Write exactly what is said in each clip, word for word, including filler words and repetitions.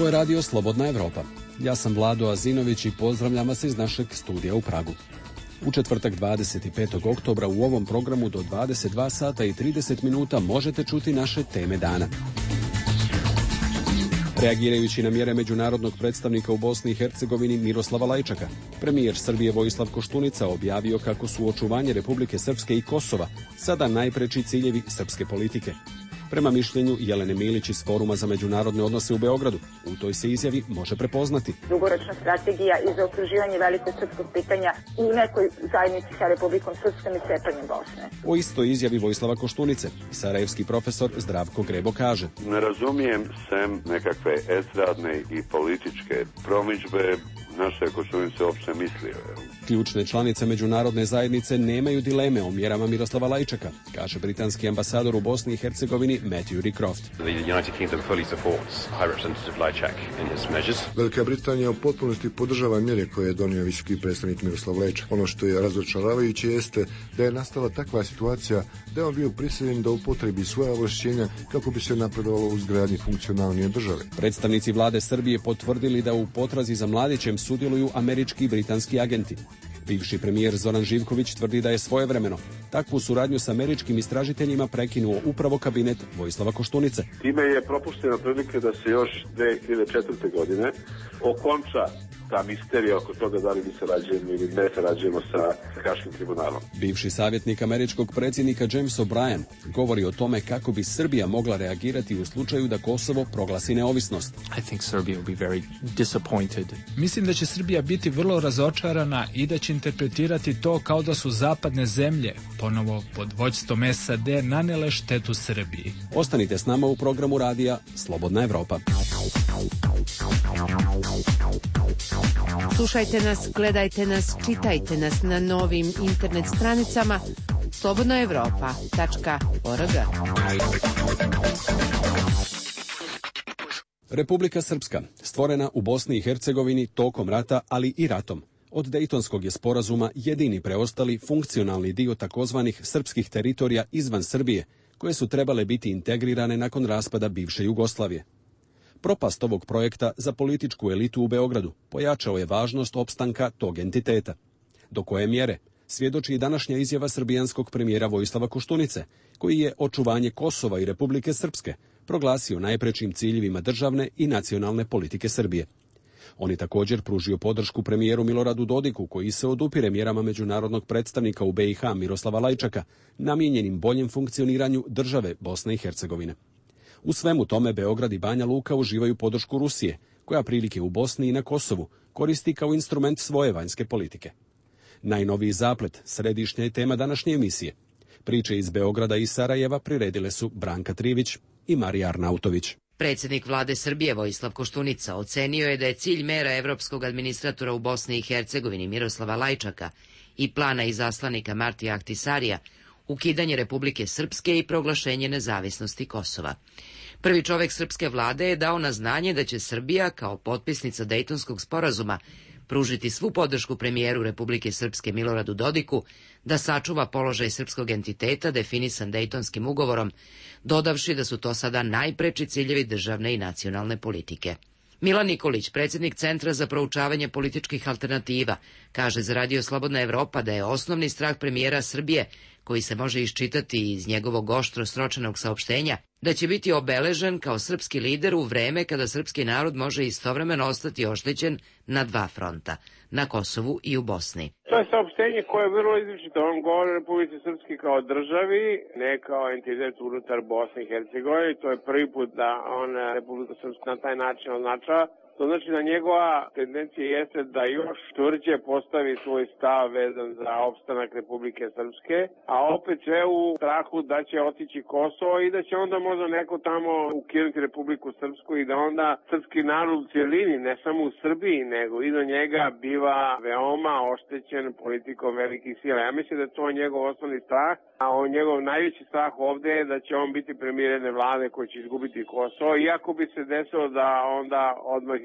Ovo je radio Slobodna Evropa. Ja sam Vlado Azinović i pozdravljam vas iz našeg studija u Pragu. U četvrtak dvadeset petog oktobra u ovom programu do dvadeset dva sata i trideset minuta možete čuti naše teme dana. Reagirajući na mjere međunarodnog predstavnika u Bosni i Hercegovini Miroslava Lajčaka, premijer Srbije Vojislav Koštunica objavio kako su očuvanje Republike Srpske i Kosova sada najpreči ciljevi srpske politike. Prema mišljenju Jelene Milić iz Foruma za međunarodne odnose u Beogradu, u toj se izjavi može prepoznati dugoročna strategija i zaokruživanje velikog srpskog pitanja u nekoj zajednici sa Republikom Srpskom i cepanjem Bosne. O istoj izjavi Vojislava Koštunice sarajevski profesor Zdravko Grebo kaže: Ne razumijem sem nekakve estradne i političke promidžbe, naše Koštunice uopšte mislio. Ključne članice međunarodne zajednice nemaju dileme o mjerama Miroslava Lajčaka, kaže britanski ambasador u Bosni i Hercegovini Matthew Rycroft. Velika Britanija u potpunosti podržava mjere koje je donio visoki predstavnik Miroslav Lajčak. Ono što je razočaravajuće jeste da je nastala takva situacija da je on bio prisiljen da upotrebi svoja ovlašćenja kako bi se napredovalo u izgradnji funkcionalnije države. Predstavnici vlade Srbije potvrdili da u potrazi za Mladićem sudjeluju američki i britanski agenti. Bivši premijer Zoran Živković tvrdi da je svojevremeno takvu suradnju s američkim istražiteljima prekinuo upravo kabinet Vojislava Koštunice. Time je propuštena prilika da se još dve hiljade četvrte. godine okonča ta misterija oko toga da li mi sarađujemo ili ne sarađujemo sa Haškim tribunalom. Bivši savjetnik američkog predsjednika James O'Brien govori o tome kako bi Srbija mogla reagirati u slučaju da Kosovo proglasi neovisnost. I think Serbia will be very disappointed. Mislim da će Srbija biti vrlo razočarana i da će interpretirati to kao da su zapadne zemlje, ponovo pod vođstvom S A D, nanele štetu Srbiji. Ostanite s nama u programu radija Slobodna Evropa. Slušajte nas, gledajte nas, čitajte nas na novim internet stranicama slobodna evropa tačka org. Republika Srpska, stvorena u Bosni i Hercegovini tokom rata, ali i ratom. Od Dejtonskog je sporazuma jedini preostali funkcionalni dio takozvanih srpskih teritorija izvan Srbije, koje su trebale biti integrirane nakon raspada bivše Jugoslavije. Propast ovog projekta za političku elitu u Beogradu pojačao je važnost opstanka tog entiteta. Do koje mjere svjedoči i današnja izjava srbijanskog premijera Vojislava Koštunice, koji je očuvanje Kosova i Republike Srpske proglasio najprećim ciljevima državne i nacionalne politike Srbije. On je također pružio podršku premijeru Miloradu Dodiku, koji se odupire mjerama međunarodnog predstavnika u B i H Miroslava Lajčaka, namijenjenim boljem funkcioniranju države Bosne i Hercegovine. U svemu tome Beograd i Banja Luka uživaju podršku Rusije, koja prilike u Bosni i na Kosovu koristi kao instrument svoje vanjske politike. Najnoviji zaplet, središnja je tema današnje emisije. Priče iz Beograda i Sarajeva priredile su Branka Trivić i Marija Arnautović. Predsjednik vlade Srbije Vojislav Koštunica ocenio je da je cilj mera evropskog administratora u Bosni i Hercegovini Miroslava Lajčaka i plana izaslanika Martija Ahtisarija ukidanje Republike Srpske i proglašenje nezavisnosti Kosova. Prvi čovek srpske vlade je dao na znanje da će Srbija, kao potpisnica Dejtonskog sporazuma, pružiti svu podršku premijeru Republike Srpske Miloradu Dodiku da sačuva položaj srpskog entiteta definisan Dejtonskim ugovorom, dodavši da su to sada najpreči ciljevi državne i nacionalne politike. Milan Nikolić, predsjednik Centra za proučavanje političkih alternativa, kaže za Radio Slobodna Evropa da je osnovni strah premijera Srbije, koji se može iščitati iz njegovog oštro sročenog saopštenja, da će biti obeležen kao srpski lider u vreme kada srpski narod može istovremeno ostati oštećen na dva fronta, na Kosovu i u Bosni. To je saopštenje koje je vrlo izričito. On govori o Republici Srpski kao državi, ne kao entitet unutar Bosne i Hercegovine. To je prvi put da on Republiku Srpsku na taj način označava. To znači da njegova tendencija jeste da još tvrđe postavi svoj stav vezan za opstanak Republike Srpske, a opet sve u strahu da će otići Kosovo i da će onda možda neko tamo ukinuti Republiku Srpsku i da onda srpski narod u cijelini, ne samo u Srbiji, nego i do njega biva veoma oštećen politikom velikih sila. Ja mislim da je to njegov osnovni strah, a on njegov najveći strah ovde je da će on biti premijer jedne vlade koji će izgubiti Kosovo, iako bi se desilo da onda odmah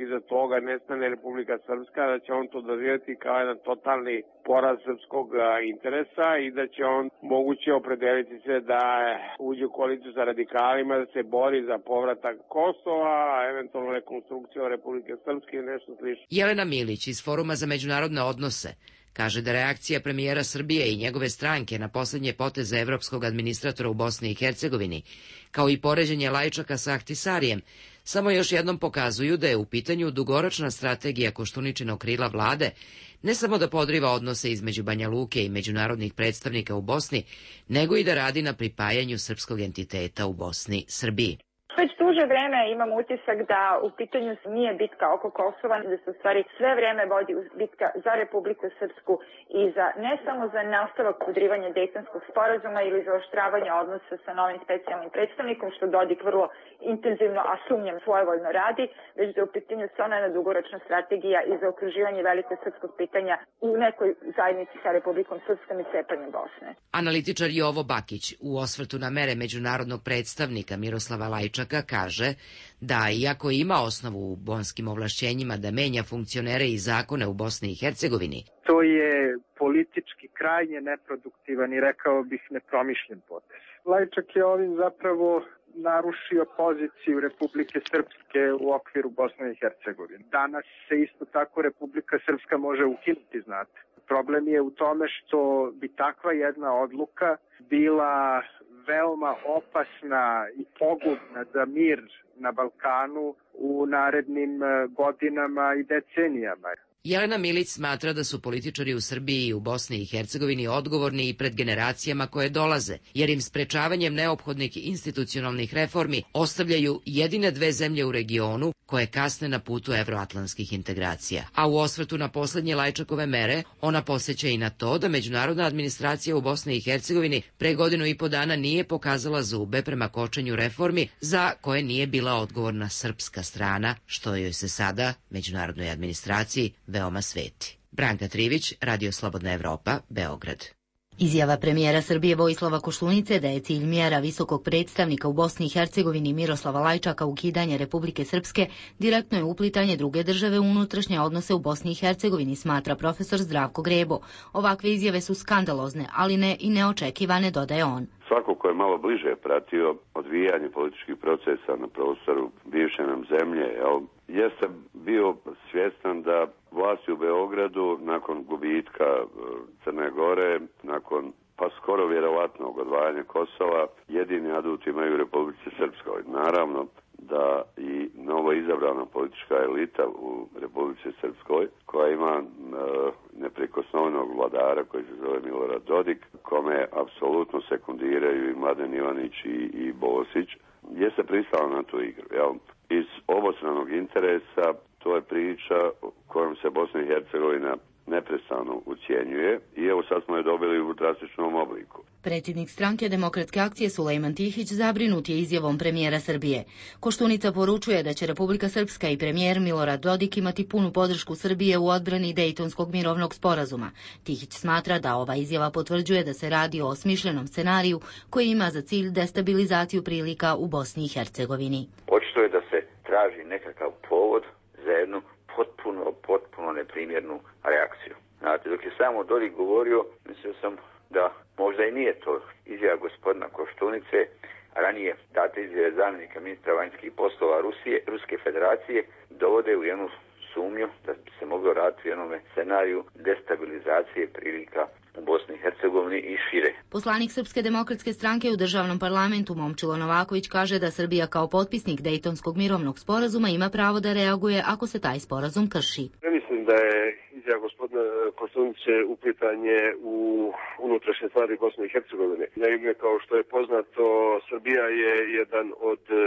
iza toga nestane Republika Srpska, da će on to doživjeti kao jedan totalni poraz srpskog interesa i da će on moguće opredeliti se da uđe u koaliciju sa radikalima, da se bori za povratak Kosova, a eventualno rekonstrukciju Republike Srpske i nešto slično. Jelena Milić iz Foruma za međunarodne odnose kaže da reakcija premijera Srbije i njegove stranke na posljednje poteze evropskog administratora u Bosni i Hercegovini, kao i poređenje Lajčaka sa Ahtisarijem, samo još jednom pokazuju da je u pitanju dugoročna strategija Koštuničinog krila vlade, ne samo da podriva odnose između Banja Luke i međunarodnih predstavnika u Bosni, nego i da radi na pripajanju srpskog entiteta u Bosni Srbiji. Već duže vreme imam utisak da u pitanju nije bitka oko Kosova, da se u stvari sve vreme vodi bitka za Republiku Srpsku i za ne samo za nastavak podrivanja Dejtonskog sporazuma ili za oštravanje odnosa sa novim specijalnim predstavnikom, što Dodik vrlo intenzivno, a sumnjam svojevoljno radi, već da je u pitanju ona jedna dugoročna strategija i za okruživanje velikog srpskog pitanja u nekoj zajednici sa Republikom Srpskom i cepanjem Bosne. Analitičar Jovo Bakić u osvrtu na mere međunarodnog predstavnika Miroslava Lajčaka kaže da, iako ima osnovu u bonskim ovlašćenjima da menja funkcionere i zakone u Bosni i Hercegovini, to je politički krajnje neproduktivan i rekao bih nepromišljen potez. Lajčak je ovim zapravo narušio poziciju Republike Srpske u okviru Bosne i Hercegovine. Danas se isto tako Republika Srpska može ukinuti, znate. Problem je u tome što bi takva jedna odluka bila veoma opasna i pogubna za mir na Balkanu u narednim godinama i decenijama. Jelena Milić smatra da su političari u Srbiji i u Bosni i Hercegovini odgovorni i pred generacijama koje dolaze, jer im sprečavanjem neophodnih institucionalnih reformi ostavljaju jedine dve zemlje u regionu koje kasne na putu evroatlantskih integracija. A u osvrtu na posljednje Lajčakove mere, ona podsjeća i na to da međunarodna administracija u Bosni i Hercegovini pre godinu i po dana nije pokazala zube prema kočenju reformi za koje nije bila odgovorna srpska strana, što joj se sada, međunarodnoj administraciji, veoma sveti. Branka Trivić, Radio Slobodna Evropa, Beograd. Izjava premijera Srbije Vojislava Koštunice da je cilj mjera visokog predstavnika u Bosni i Hercegovini Miroslava Lajčaka ukidanje Republike Srpske direktno je uplitanje druge države u unutrašnje odnose u Bosni i Hercegovini, smatra profesor Zdravko Grebo. Ovakve izjave su skandalozne, ali ne i neočekivane, dodaje on. Svako ko je malo bliže pratio odvijanje političkih procesa na prostoru bivše nam zemlje, jeste bio svjestan da vlasti u Beogradu nakon gubitka Crne Gore, nakon pa skoro vjerovatnog odvajanja Kosova, jedini adut imaju u Republici Srpskoj. Naravno da i novo izabrana politička elita u Republici Srpskoj, koja ima e, neprikosnovenog vladara koji se zove Milorad Dodik, kome apsolutno sekundiraju i Mladen Ivanić i, i Bosić, je se pristala na tu igru. Jel? Iz obostranog interesa to je priča kojom se Bosna i Hercegovina neprestano ucijenjuje i evo sad smo je dobili u drastičnom obliku. Predsjednik stranke Demokratske akcije Sulejman Tihić zabrinut je izjavom premijera Srbije. Koštunica poručuje da će Republika Srpska i premijer Milorad Dodik imati punu podršku Srbije u odbrani Dejtonskog mirovnog sporazuma. Tihić smatra da ova izjava potvrđuje da se radi o osmišljenom scenariju koji ima za cilj destabilizaciju prilika u Bosni i Hercegovini. Očito je da se traži nekakav povod za jednu potpuno, potpuno neprimjernu reakciju. Znate, dok je samo Dodik govorio, mislio sam da možda i nije to izjava gospodina Koštunice, a ranije date izjave zamjenika ministra vanjskih poslova Rusije, Ruske federacije, dovode u jednu sumnju da bi se moglo raditi u jednome scenariju destabilizacije prilika u Bosni i Hercegovini i šire. Poslanik Srpske demokratske stranke u državnom parlamentu Momčilo Novaković kaže da Srbija kao potpisnik Dejtonskog mirovnog sporazuma ima pravo da reaguje ako se taj sporazum krši. Ne mislim da je izjava gospodina Koštunice uplitanje u unutrašnje stvari Bosne i Hercegovine. Naime, kao što je poznato, Srbija je jedan od e,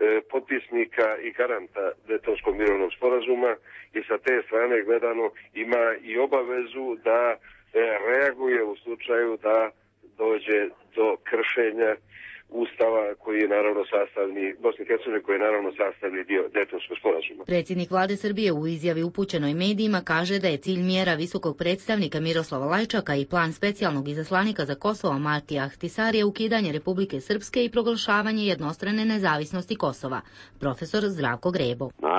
potpisnika i garanta Dejtonskog mirovnog sporazuma i sa te strane gledano ima i obavezu da reaguje u slučaju da dođe do kršenja Ustava koji je naravno sastavni, Bosne i Hercegovine koji je naravno sastavni dio Dejtonskog sporazuma. Predsjednik vlade Srbije u izjavi upućenoj medijima kaže da je cilj mjera visokog predstavnika Miroslava Lajčaka i plan specijalnog izaslanika za Kosovo Martija Ahtisarija ukidanje Republike Srpske i proglašavanje jednostrane nezavisnosti Kosova. Profesor Zdravko Grebo. Naravno, evo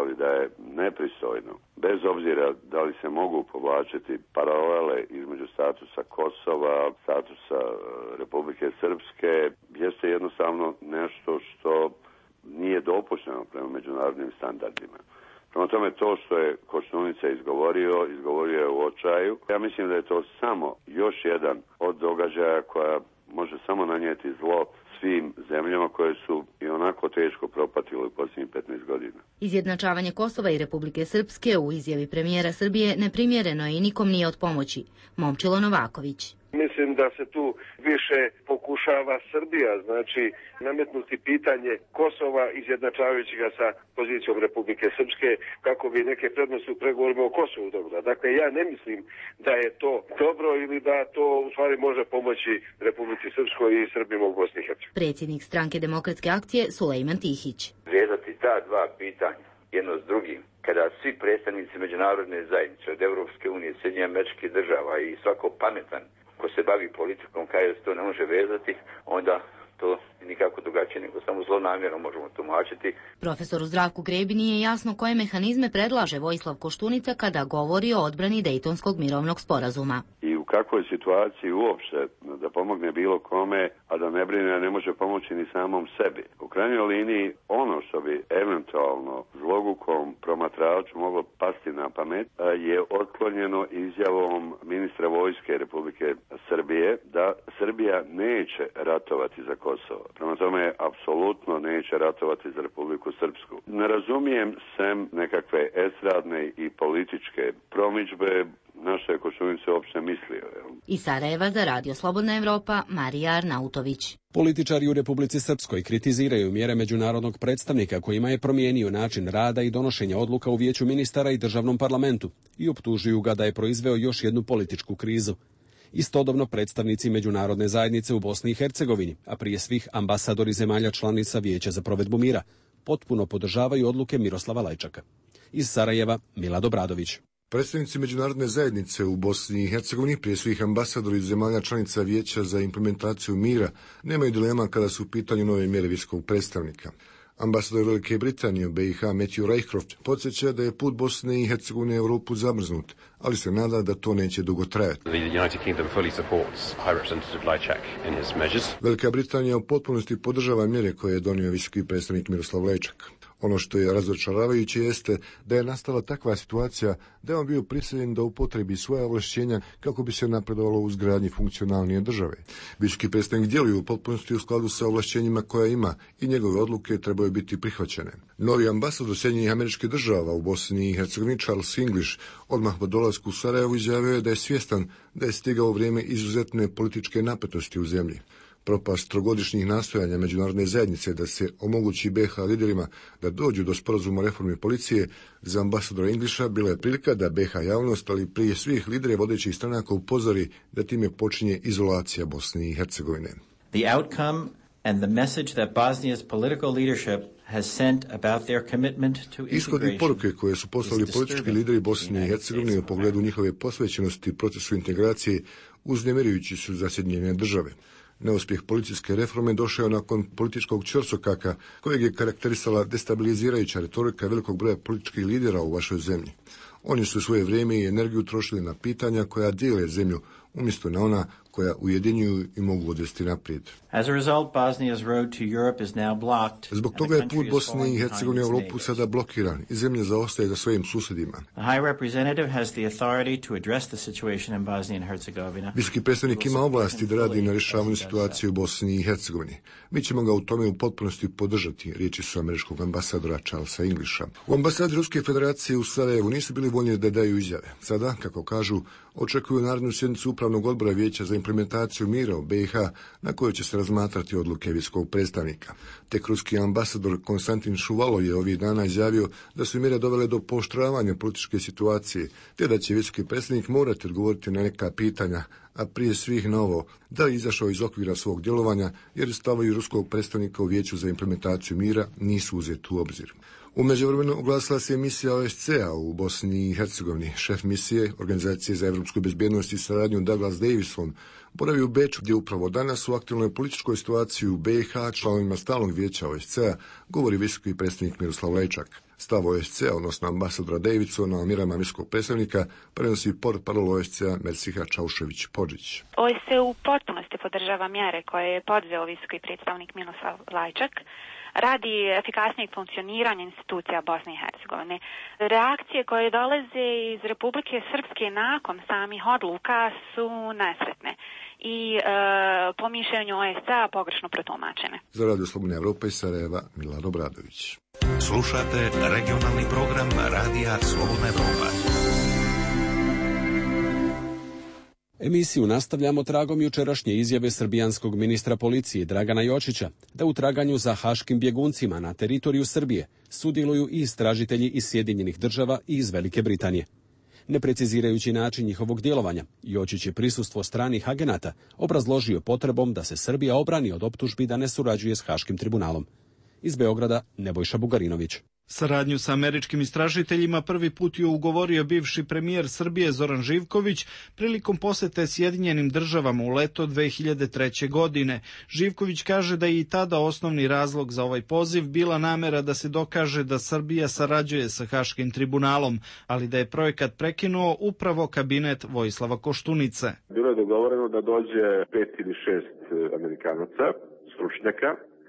smatrali da je nepristojno, bez obzira da li se mogu povlačiti paralele između statusa Kosova, statusa Republike Srpske, jeste jednostavno nešto što nije dopušteno prema međunarodnim standardima. Prema tome, to što je Koštunica izgovorio, izgovorio je u očaju. Ja mislim da je to samo još jedan od događaja koja može samo nanijeti zlo svim zemljama koje su i onako teško propatile u posljednjih petnaest godina. Izjednačavanje Kosova i Republike Srpske u izjavi premijera Srbije neprimjereno je i nikom nije od pomoći. Momčilo Novaković. Mislim da se tu više pokušava Srbija, znači nametnuti pitanje Kosova izjednačavajući ga sa pozicijom Republike Srpske kako bi neke prednosti u pregovorima o Kosovu dobila. Dakle, ja ne mislim da je to dobro ili da to u stvari može pomoći Republici Srpskoj i Srbima u Bosni i Hercegovini. Predsjednik Stranke demokratske akcije Sulejman Tihić. Vezati ta dva pitanja jedno s drugim, kada svi predstavnici međunarodne zajednice od Europske unije, Sjedinjenih Američkih Država i svako pametan ko se bavi politikom kaže da se to ne može vezati, onda to nikako drugačije nego samo zlonamjerno možemo tumačiti. Profesoru Zdravku Grebi nije jasno koje mehanizme predlaže Vojislav Koštunica kada govori o odbrani Dejtonskog mirovnog sporazuma. I u kakvoj situaciji uopšte da pomogne bilo kome, a da ne brine, ne može pomoći ni samom sebi. U krajnjoj liniji ono što bi eventualno zlogukom promatraču moglo pasti na pamet je otklonjeno izjavom ministra vojske Republike Srbije da Srbija neće ratovati za Kosovo. Prema tome, apsolutno neće ratovati za Republiku Srpsku. Ne razumijem sem nekakve estradne i političke promidžbe na što je Koštunica uopšte mislio. Iz Sarajeva za Radio Slobodna Evropa, Marija Arnautović. Političari u Republici Srpskoj kritiziraju mjere međunarodnog predstavnika kojima je promijenio način rada i donošenja odluka u Vijeću ministara i državnom parlamentu i optužuju ga da je proizveo još jednu političku krizu. Istodobno predstavnici međunarodne zajednice u Bosni i Hercegovini, a prije svih ambasadori zemalja članica Vijeća za provedbu mira, potpuno podržavaju odluke Miroslava Lajčaka. Iz Sarajeva, Milad Obradović. Predstavnici međunarodne zajednice u Bosni i Hercegovini, prije svih ambasadori zemalja članica Vijeća za implementaciju mira, nemaju dilema kada su u pitanju nove mjere visokog predstavnika. Ambasador Velike Britanije u B i H Matthew Rycroft podsjeća da je put Bosne i Hercegovine u Europu zamrznut, ali se nada da to neće dugo trajati. Velika Britanija u potpunosti podržava mjere koje je donio visoki predstavnik Miroslav Lajčak. Ono što je razočaravajuće jeste da je nastala takva situacija da je on bio prisiljen da upotrebi svoja ovlašćenja kako bi se napredovalo u izgradnji funkcionalnije države. Visoki predstavnik djeluje u potpunosti u skladu sa ovlašćenjima koja ima i njegove odluke trebaju biti prihvaćene. Novi ambasador Sjedinjenih Američkih Država u Bosni i Hercegovini Charles English odmah po dolasku u Sarajevo izjavio je da je svjestan da je stigao vrijeme izuzetne političke napetosti u zemlji. Propast trogodišnjih nastojanja međunarodne zajednice da se omogući B H liderima da dođu do sporazuma o reformi policije za ambasadora Englisha bila je prilika da B H javnost, ali prije svih lidere vodećih stranaka upozori da time počinje izolacija Bosne i Hercegovine. The outcome and the message that Bosnia's political leadership has sent about their commitment to integration. Ishod i poruke koje su poslali politički lideri Bosne i Hercegovine u pogledu njihove posvećenosti procesu integracije uznemirujući su za Sjedinjene Države. Neuspjeh policijske reforme došao nakon političkog ćorsokaka kojeg je karakterisala destabilizirajuća retorika velikog broja političkih lidera u vašoj zemlji. Oni su svoje vrijeme i energiju trošili na pitanja koja dijele zemlju, umjesto na ona koja ujedinjuju i mogu odvesti naprijed. As a result, Bosnia's road to Europe is now blocked. Zbog toga je put Bosne i Hercegovine u Europu sada blokiran i zemlja zaostaje za svojim susjedima. The High Representative has the authority to address the situation in Bosnia and Herzegovina. Visoki predstavnik ima ovlasti da radi na rješavanju situacije u Bosni i Hercegovini. Mi ćemo ga u tome u potpunosti podržati, riječi su američkog ambasadora Charlesa Englisha. U ambasadi Ruske federacije u Sarajevu nisu bili voljni da daju izjave. Sada, kako kažu, očekuju narednu sjednicu upravnog odbora Vijeća za implementaciju mira u B i H na kojoj će se razmatrati odluke visokog predstavnika. Tek ruski ambasador Konstantin Šuvalo je ovih dana izjavio da su mjere dovele do pooštravanja političke situacije, te da će visoki predstavnik morati odgovoriti na neka pitanja, a prije svih na ovo, da je izašao iz okvira svog djelovanja jer stavovi ruskog predstavnika u Vijeću za implementaciju mira nisu uzeti u obzir. U međuvremenu oglasila se misija O S C A u Bosni i Hercegovini. Šef misije Organizacije za evropsku bezbjednost i saradnju Douglas Davison boravi u Beču, gdje upravo danas u aktualnoj političkoj situaciji u B i H članovima stalnog vijeća O S C A govori visoki predstavnik Miroslav Lajčak. Stav O S C a, odnosno ambasadora Davidsona o mjerama američkog predstavnika, prenosi portparol O S C a Mersiha Čaušević-Podžić. O S C u potpunosti podržava mjere koje je poduzeo visoki predstavnik Miroslav Lajčak radi efikasnijeg funkcioniranja institucija Bosne i Hercegovine. Reakcije koje dolaze iz Republike Srpske nakon samih odluka su nesretne i e, po mišljenju O S C a pogrešno protumačene. Za Radio Slobodna Evropa iz Sarajeva, Milano Obradović. Slušate regionalni program Radija Slobodna Evropa. Emisiju nastavljamo tragom jučerašnje izjave srbijanskog ministra policije Dragana Jočića da u traganju za haškim bjeguncima na teritoriju Srbije sudjeluju i istražitelji iz Sjedinjenih država i iz Velike Britanije. Ne precizirajući način njihovog djelovanja, Jočić je prisustvo stranih agenata obrazložio potrebom da se Srbija obrani od optužbi da ne surađuje s Haškim tribunalom. Iz Beograda Nebojša Bugarinović. Saradnju sa američkim istražiteljima prvi put je ugovorio bivši premijer Srbije Zoran Živković prilikom posete Sjedinjenim državama u leto dve hiljade treće. godine. Živković kaže da je i tada osnovni razlog za ovaj poziv bila namera da se dokaže da Srbija sarađuje sa Haškim tribunalom, ali da je projekat prekinuo upravo kabinet Vojislava Koštunice. Bilo je dogovoreno da dođe pet ili šest Amerikanaca, stručnjaka,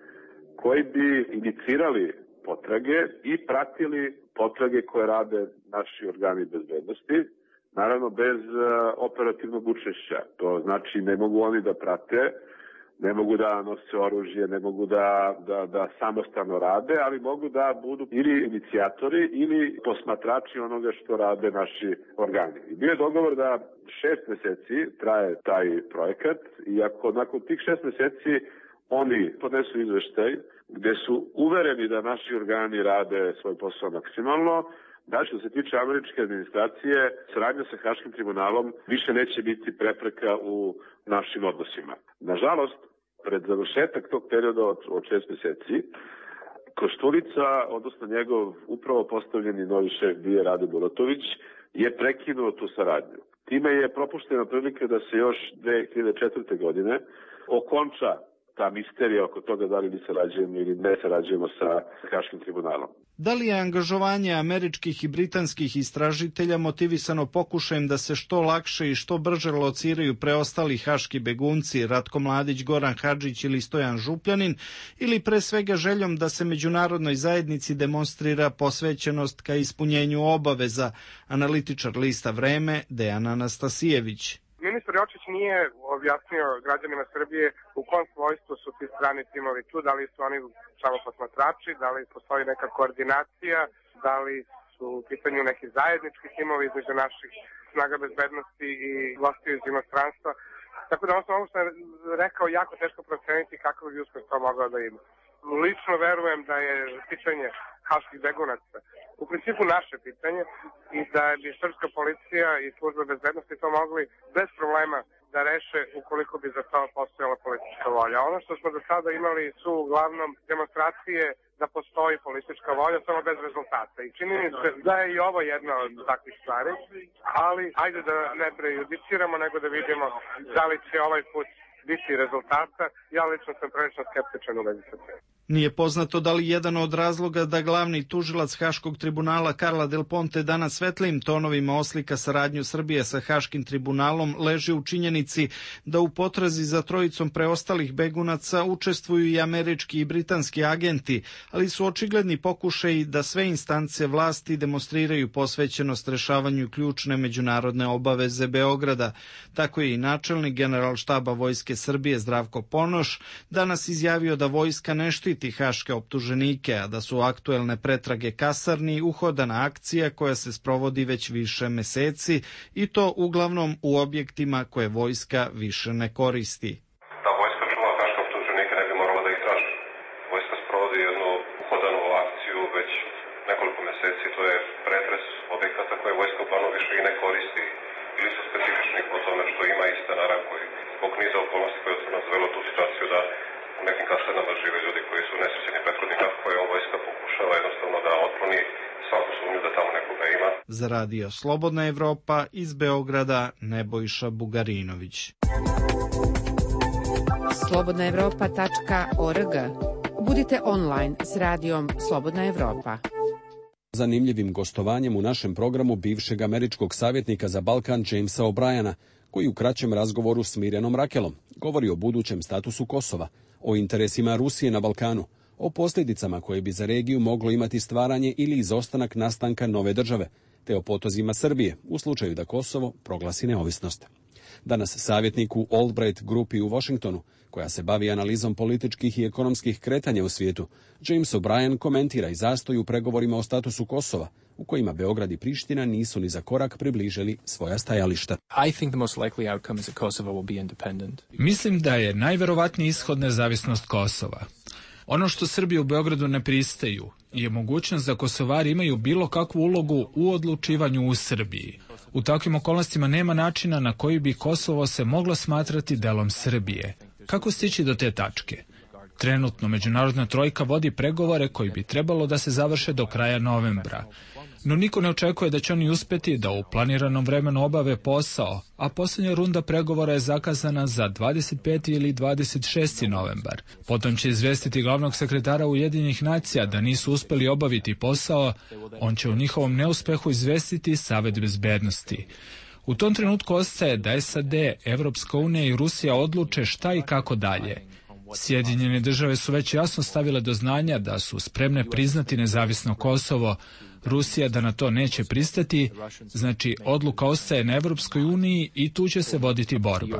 koji bi inicirali potrage i pratili potrage koje rade naši organi bezbednosti, naravno bez uh, operativnog učešća. To znači ne mogu oni da prate, ne mogu da nose oružje, ne mogu da, da, da samostalno rade, ali mogu da budu ili inicijatori ili posmatrači onoga što rade naši organi. I bio je dogovor da šest meseci traje taj projekat i ako nakon tih šest meseci oni podnesu izveštaj gde su uvereni da naši organi rade svoj posao maksimalno, da što se tiče američke administracije, saradnja sa Haškim tribunalom više neće biti prepreka u našim odnosima. Nažalost, pred završetak tog perioda od, od šest meseci, Koštunica, odnosno njegov upravo postavljeni novi šef B I A Rade Bulatović, je prekinuo tu saradnju. Time je propuštena prilika da se još dve hiljade četvrte. godine okonča ta misterija oko toga da li mi sarađujemo ili ne sarađujemo sa Haškim tribunalom. Da li je angažovanje američkih i britanskih istražitelja motivisano pokušajem da se što lakše i što brže lociraju preostali haški begunci Ratko Mladić, Goran Hadžić ili Stojan Župljanin, ili pre svega željom da se međunarodnoj zajednici demonstrira posvećenost ka ispunjenju obaveza, analitičar lista Vreme Dejan Anastasijević. Ministar Jočić nije objasnio građanima Srbije u kom svojstvu su ti strani timovi tu, da li su oni samo posmatrači, da li postoji neka koordinacija, da li su u pitanju neki zajednički timovi između naših snaga bezbednosti i gostiju iz inostranstva. Tako da on sam ovo što je rekao jako teško proceniti kakav bi uspeh to mogao da ima. Lično verujem da je pitanje haških begunaca u principu naše pitanje i da bi srpska policija i službe bezbednosti to mogli bez problema da reše ukoliko bi za to postojala politička volja. Ono što smo do sada imali su uglavnom demonstracije da postoji politička volja, samo bez rezultata. I čini mi se da je i ovo jedna od takvih stvari, ali ajde da ne prejudiciramo, nego da vidimo da li će ovaj put biti rezultata. Ja lično sam prilično skeptičan u vezi sa tim. Nije poznato da li jedan od razloga da glavni tužilac Haškog tribunala Karla Del Ponte danas svetlijim tonovima oslika saradnju Srbije sa Haškim tribunalom leži u činjenici da u potrazi za trojicom preostalih begunaca učestvuju i američki i britanski agenti, ali su očigledni pokušaji da sve instance vlasti demonstriraju posvećenost rešavanju ključne međunarodne obaveze Beograda. Tako je i načelnik Generalštaba Vojske Srbije Zdravko Ponoš danas izjavio da vojska ne štiti haške optuženike, a da su aktuelne pretrage kasarni uhodana akcija koja se sprovodi već više meseci i to uglavnom u objektima koje vojska više ne koristi. Da vojska čuva haške optuženike ne bi morala da ih traži. Vojska sprovodi jednu uhodanu akciju već nekoliko meseci, to je pretres objekata koje vojska uglavnom više i ne koristi ili su specifični po tome što ima i stanara koji zbog niza okolnosti koje su nas dovelo tu situaciju da u nekim kasarnama žive ljudi koji su nesrećeni prethodnika koje ova vojska pokušava jednostavno da otkloni svaku sumnju da tamo nekoga ima. Za radio Slobodna Evropa iz Beograda Nebojša Bugarinović. slobodna evropa tačka org. Budite online s radijom Slobodna Evropa. zanimljivim gostovanjem u našem programu bivšeg američkog savjetnika za Balkan Jamesa O'Briana, koji u kraćem razgovoru s Mirjanom Rakelom govori o budućem statusu Kosova, o interesima Rusije na Balkanu, o posljedicama koje bi za regiju moglo imati stvaranje ili izostanak nastanka nove države, te o potezima Srbije u slučaju da Kosovo proglasi neovisnost. Danas savjetnik u Albright grupi u Washingtonu, koja se bavi analizom političkih i ekonomskih kretanja u svijetu, James O'Brien komentira i zastoj u pregovorima o statusu Kosova, u kojima Beograd i Priština nisu ni za korak približili svoja stajališta. Mislim da je najverovatniji ishod nezavisnost Kosova. Ono što Srbi u Beogradu ne pristaju je mogućnost da Kosovari imaju bilo kakvu ulogu u odlučivanju u Srbiji. U takvim okolnostima nema načina na koji bi Kosovo se moglo smatrati delom Srbije. Kako stići do te tačke? Trenutno međunarodna trojka vodi pregovore koji bi trebalo da se završe do kraja novembra. No niko ne očekuje da će oni uspeti da u planiranom vremenu obave posao, a posljednja runda pregovora je zakazana za dvadeset peti ili dvadeset šesti novembar. Potom će izvestiti glavnog sekretara Ujedinjenih nacija da nisu uspeli obaviti posao, on će u njihovom neuspehu izvestiti Savet bezbednosti. U tom trenutku ostaje da S A D, Evropska unija i Rusija odluče šta i kako dalje. Sjedinjene države su već jasno stavile do znanja da su spremne priznati nezavisno Kosovo, Rusija da na to neće pristati, znači odluka ostaje na Evropskoj uniji i tu će se voditi borba.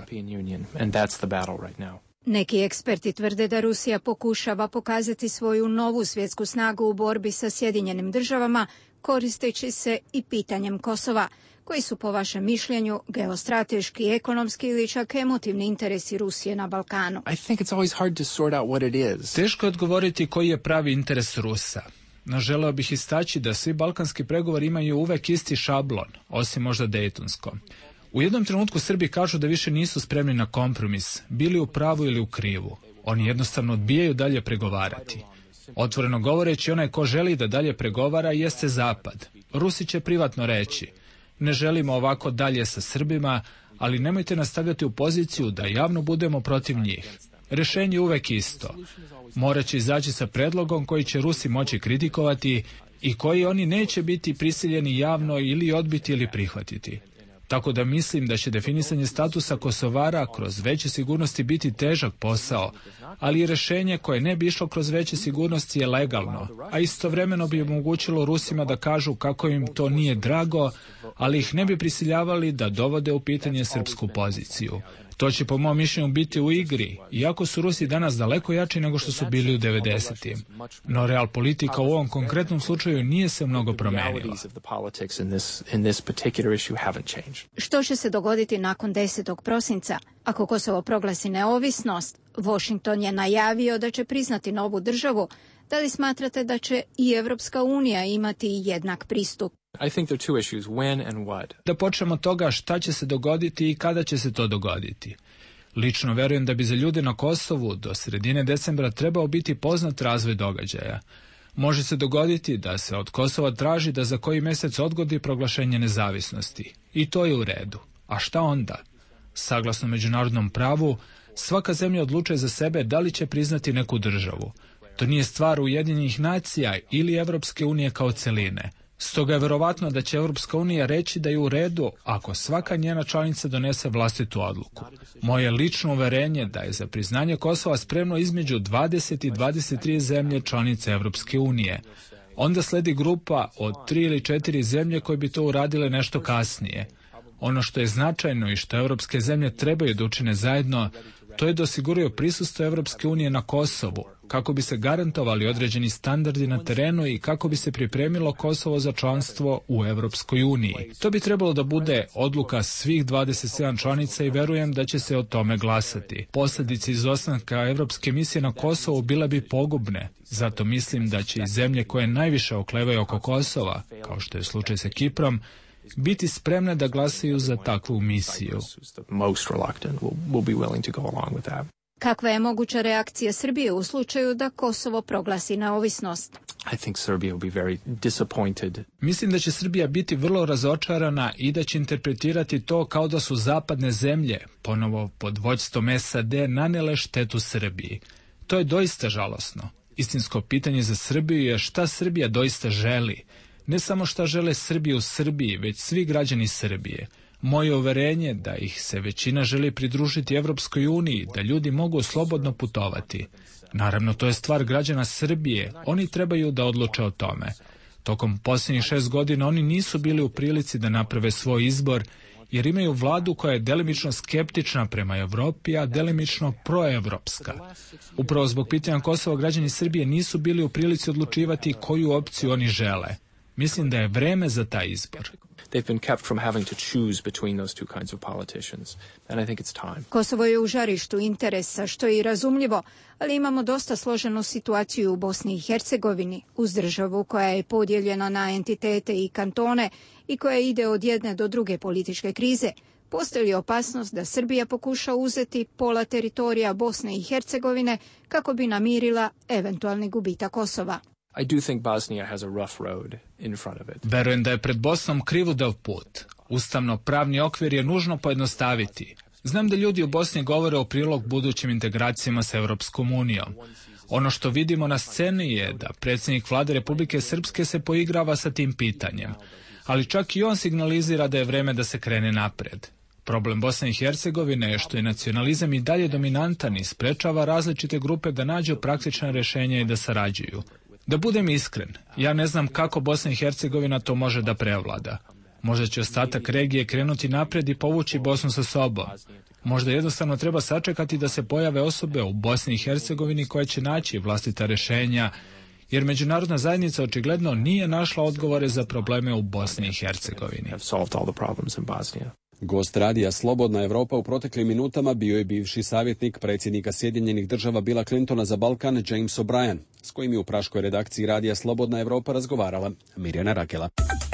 Neki eksperti tvrde da Rusija pokušava pokazati svoju novu svjetsku snagu u borbi sa Sjedinjenim državama, koristeći se i pitanjem Kosova. Koji su po vašem mišljenju geostrateški, ekonomski ili čak emotivni interesi Rusije na Balkanu? Teško je odgovoriti koji je pravi interes Rusa. No želeo bih istaći da svi balkanski pregovori imaju uvek isti šablon, osim možda dejtonskom. U jednom trenutku Srbi kažu da više nisu spremni na kompromis, bili u pravu ili u krivu. Oni jednostavno odbijaju dalje pregovarati. Otvoreno govoreći, onaj ko želi da dalje pregovara jeste Zapad. Rusi će privatno reći: ne želimo ovako dalje sa Srbima, ali nemojte nastavljati u poziciju da javno budemo protiv njih. Rešenje je uvek isto. Morat će izaći sa predlogom koji će Rusi moći kritikovati i koji oni neće biti prisiljeni javno ili odbiti ili prihvatiti. Tako da mislim da će definisanje statusa Kosovara kroz veće sigurnosti biti težak posao, ali i rešenje koje ne bi išlo kroz veće sigurnosti je legalno, a istovremeno bi omogućilo Rusima da kažu kako im to nije drago, ali ih ne bi prisiljavali da dovode u pitanje srpsku poziciju. To će po mom mišljenju biti u igri, iako su Rusi danas daleko jači nego što su bili u devedesetim. No real politika u ovom konkretnom slučaju nije se mnogo promenila. Što će se dogoditi nakon desetog prosinca? Ako Kosovo proglasi neovisnost, Washington je najavio da će priznati novu državu. Da li smatrate da će i Evropska unija imati jednak pristup? I think there are two issues, when and what. Da počnemo od toga šta će se dogoditi i kada će se to dogoditi. Lično verujem da bi za ljude na Kosovu do sredine decembra trebao biti poznat razvoj događaja. Može se dogoditi da se od Kosova traži da za koji mjesec odgodi proglašenje nezavisnosti. I to je u redu. A šta onda? Saglasno međunarodnom pravu, svaka zemlja odlučuje za sebe da li će priznati neku državu. To nije stvar Ujedinjenih nacija ili Evropske unije kao celine. Stoga je verovatno da će Evropska unija reći da je u redu ako svaka njena članica donese vlastitu odluku. Moje lično uverenje da je za priznanje Kosova spremno između dvadeset i dvadeset tri zemlje članice Evropske unije. Onda sledi grupa od tri ili četiri zemlje koje bi to uradile nešto kasnije. Ono što je značajno i što evropske zemlje trebaju da učine zajedno, to je da osiguraju prisustvo Evropske unije na Kosovu, kako bi se garantovali određeni standardi na terenu i kako bi se pripremilo Kosovo za članstvo u Evropskoj uniji. To bi trebalo da bude odluka svih dvadeset sedam članica i verujem da će se o tome glasati. Posljedice izostanka Evropske misije na Kosovu bile bi pogubne, zato mislim da će i zemlje koje najviše oklevaju oko Kosova, kao što je slučaj sa Kiprom, biti spremne da glasaju za takvu misiju. Kakva je moguća reakcija Srbije u slučaju da Kosovo proglasi neovisnost? I think Serbia will be very disappointed. Mislim da će Srbija biti vrlo razočarana i da će interpretirati to kao da su zapadne zemlje, ponovo pod vođstvom S A D, nanele štetu Srbiji. To je doista žalosno. Istinsko pitanje za Srbiju je šta Srbija doista želi. Ne samo šta žele Srbi u Srbiji, već svi građani Srbije. Moje uverenje da ih se većina želi pridružiti Evropskoj uniji, da ljudi mogu slobodno putovati. Naravno, to je stvar građana Srbije, oni trebaju da odluče o tome. Tokom posljednjih šest godina oni nisu bili u prilici da naprave svoj izbor, jer imaju vladu koja je delimično skeptična prema Evropi, a delimično proevropska. Upravo zbog pitanja Kosova građani Srbije nisu bili u prilici odlučivati koju opciju oni žele. Mislim da je vreme za taj izbor. They've been kept from having to choose between those two kinds of politicians. And I think it's time. Kosovo je u žarištu interesa, što je i razumljivo, ali imamo dosta složenu situaciju u Bosni i Hercegovini, uz državu koja je podijeljena na entitete i kantone i koja ide od jedne do druge političke krize. Postoji li opasnost da Srbija pokuša uzeti pola teritorija Bosne i Hercegovine kako bi namirila eventualni gubitak Kosova? I do think Bosnia has a rough road in front of it. Verujem da je pred Bosnom krivudav put. Ustavno-pravni okvir je nužno pojednostaviti. Znam da ljudi u Bosni govore o prilog budućim integracijama sa Europskom unijom. Ono što vidimo na sceni je da predsjednik vlade Republike Srpske se poigrava sa tim pitanjem. Ali čak i on signalizira da je vreme da se krene napred. Problem Bosne i Hercegovine je što je nacionalizam i dalje dominantan i sprečava različite grupe da nađu praktična rješenja i da sarađuju. Da budem iskren, ja ne znam kako Bosna i Hercegovina to može da prevlada. Možda će ostatak regije krenuti napred i povući Bosnu sa sobom. Možda jednostavno treba sačekati da se pojave osobe u Bosni i Hercegovini koje će naći vlastita rješenja, jer međunarodna zajednica očigledno nije našla odgovore za probleme u Bosni i Hercegovini. Gost radija Slobodna Evropa u proteklim minutama bio je bivši savjetnik predsjednika Sjedinjenih država Billa Clintona za Balkan James O'Brien, s kojim je u praškoj redakciji radija Slobodna Evropa razgovarala Mirjana Rakela.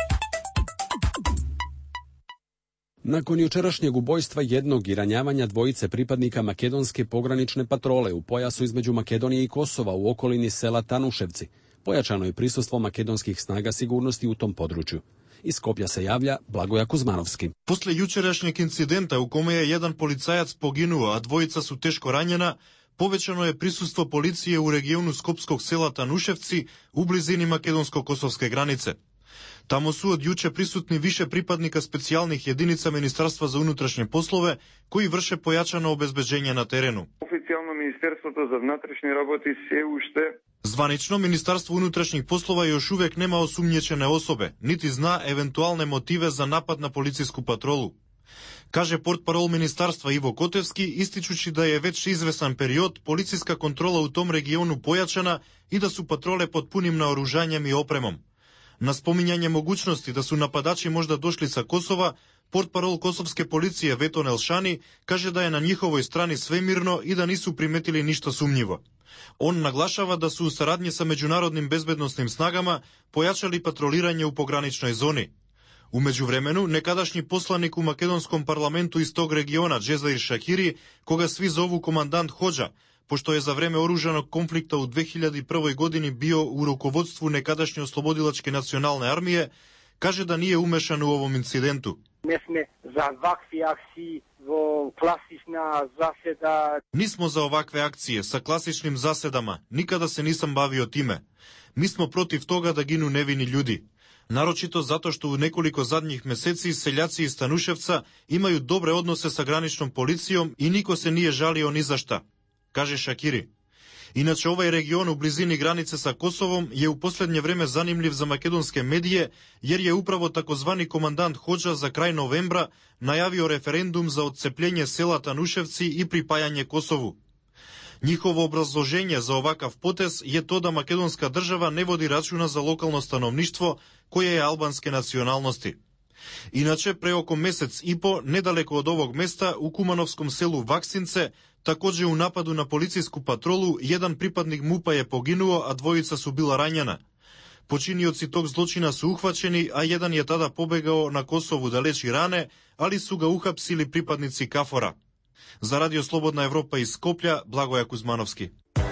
Nakon jučerašnjeg ubojstva jednog i ranjavanja dvojice pripadnika makedonske pogranične patrole u pojasu između Makedonije i Kosova u okolini sela Tanuševci, pojačano je prisustvo makedonskih snaga sigurnosti u tom području. Iz Skopja se javlja Blagoja Kuzmanovski. Posle jučerašnjeg incidenta u kome je jedan policajac poginuo, a dvojica su teško ranjena, povećano je prisustvo policije u regionu skopskog sela Tanuševci u blizini makedonsko-kosovske granice. Tamo su od juče prisutni više pripadnika specijalnih jedinica Ministarstva za unutrašnje poslove koji vrše pojačano obezbeđenje na terenu. Oficijalno Ministarstvo za внутрішні работи се уште Zvanično, Ministarstvo unutrašnjih poslova još uvijek nema osumnjičene osobe, niti zna eventualne motive za napad na policijsku patrolu. Kaže portparol ministarstva Ivo Kotevski, ističući da je već izvesan period policijska kontrola u tom regionu pojačana i da su patrole pod punim naoružanjem i opremom. Na spominjanje mogućnosti da su napadači možda došli sa Kosova, portparol kosovske policije Veton Elšani kaže da je na njihovoj strani sve mirno i da nisu primetili ništa sumnjivo. On naglašava da su u saradnji sa međunarodnim bezbednosnim snagama pojačali patroliranje u pograničnoj zoni. U međuvremenu, nekadašnji poslanik u makedonskom parlamentu iz tog regiona, Džezair Šakiri, koga svi zovu komandant Hodža, pošto je za vreme oružanog konflikta u dve hiljade prve. godini bio u rukovodstvu nekadašnje oslobodilačke nacionalne armije, kaže da nije umešan u ovom incidentu. Ne sme za ovakve akcije vo klasična zaseda. Nismo za ovakve akcije sa klasičnim zasedama, nikada se nisam bavio time. Mi smo protiv toga da ginu nevini ljudi. Naročito zato što u nekoliko zadnjih meseci seljaci iz Tanuševca imaju dobre odnose sa graničnom policijom i niko se nije žalio ni za šta, kaže Šakiri. Inače, ovaj region u blizini granice sa Kosovom je u posljednje vreme zanimljiv za makedonske medije, jer je upravo takozvani komandant Hodža za kraj novembra najavio referendum za odcepljenje sela Tanuševci i pripajanje Kosovu. Njihovo obrazloženje za ovakav potez je to da makedonska država ne vodi računa za lokalno stanovništvo koje je albanske nacionalnosti. Inače, pre oko mesec i po, nedaleko od ovog mesta, u kumanovskom selu Vaksince, također u napadu na policijsku patrolu, jedan pripadnik MUP-a je poginuo, a dvojica su bila ranjena. Počinioci tog zločina su uhvaćeni, a jedan je tada pobegao na Kosovu da leči rane, ali su ga uhapsili pripadnici Kafora. Za Radio Slobodna Evropa iz Skoplja, Blagoja Kuzmanovski.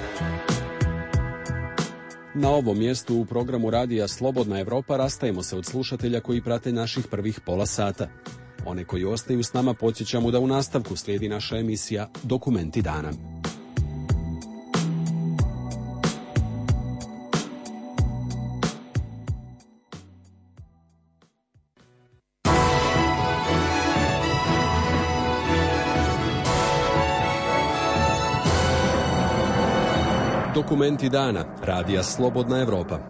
Na ovom mjestu u programu radija Slobodna Evropa rastajemo se od slušatelja koji prate naših prvih pola sata. One koji ostaju s nama podsjećamo da u nastavku slijedi naša emisija Dokumenti dana. Dokumenti dana Radija Slobodna Evropa.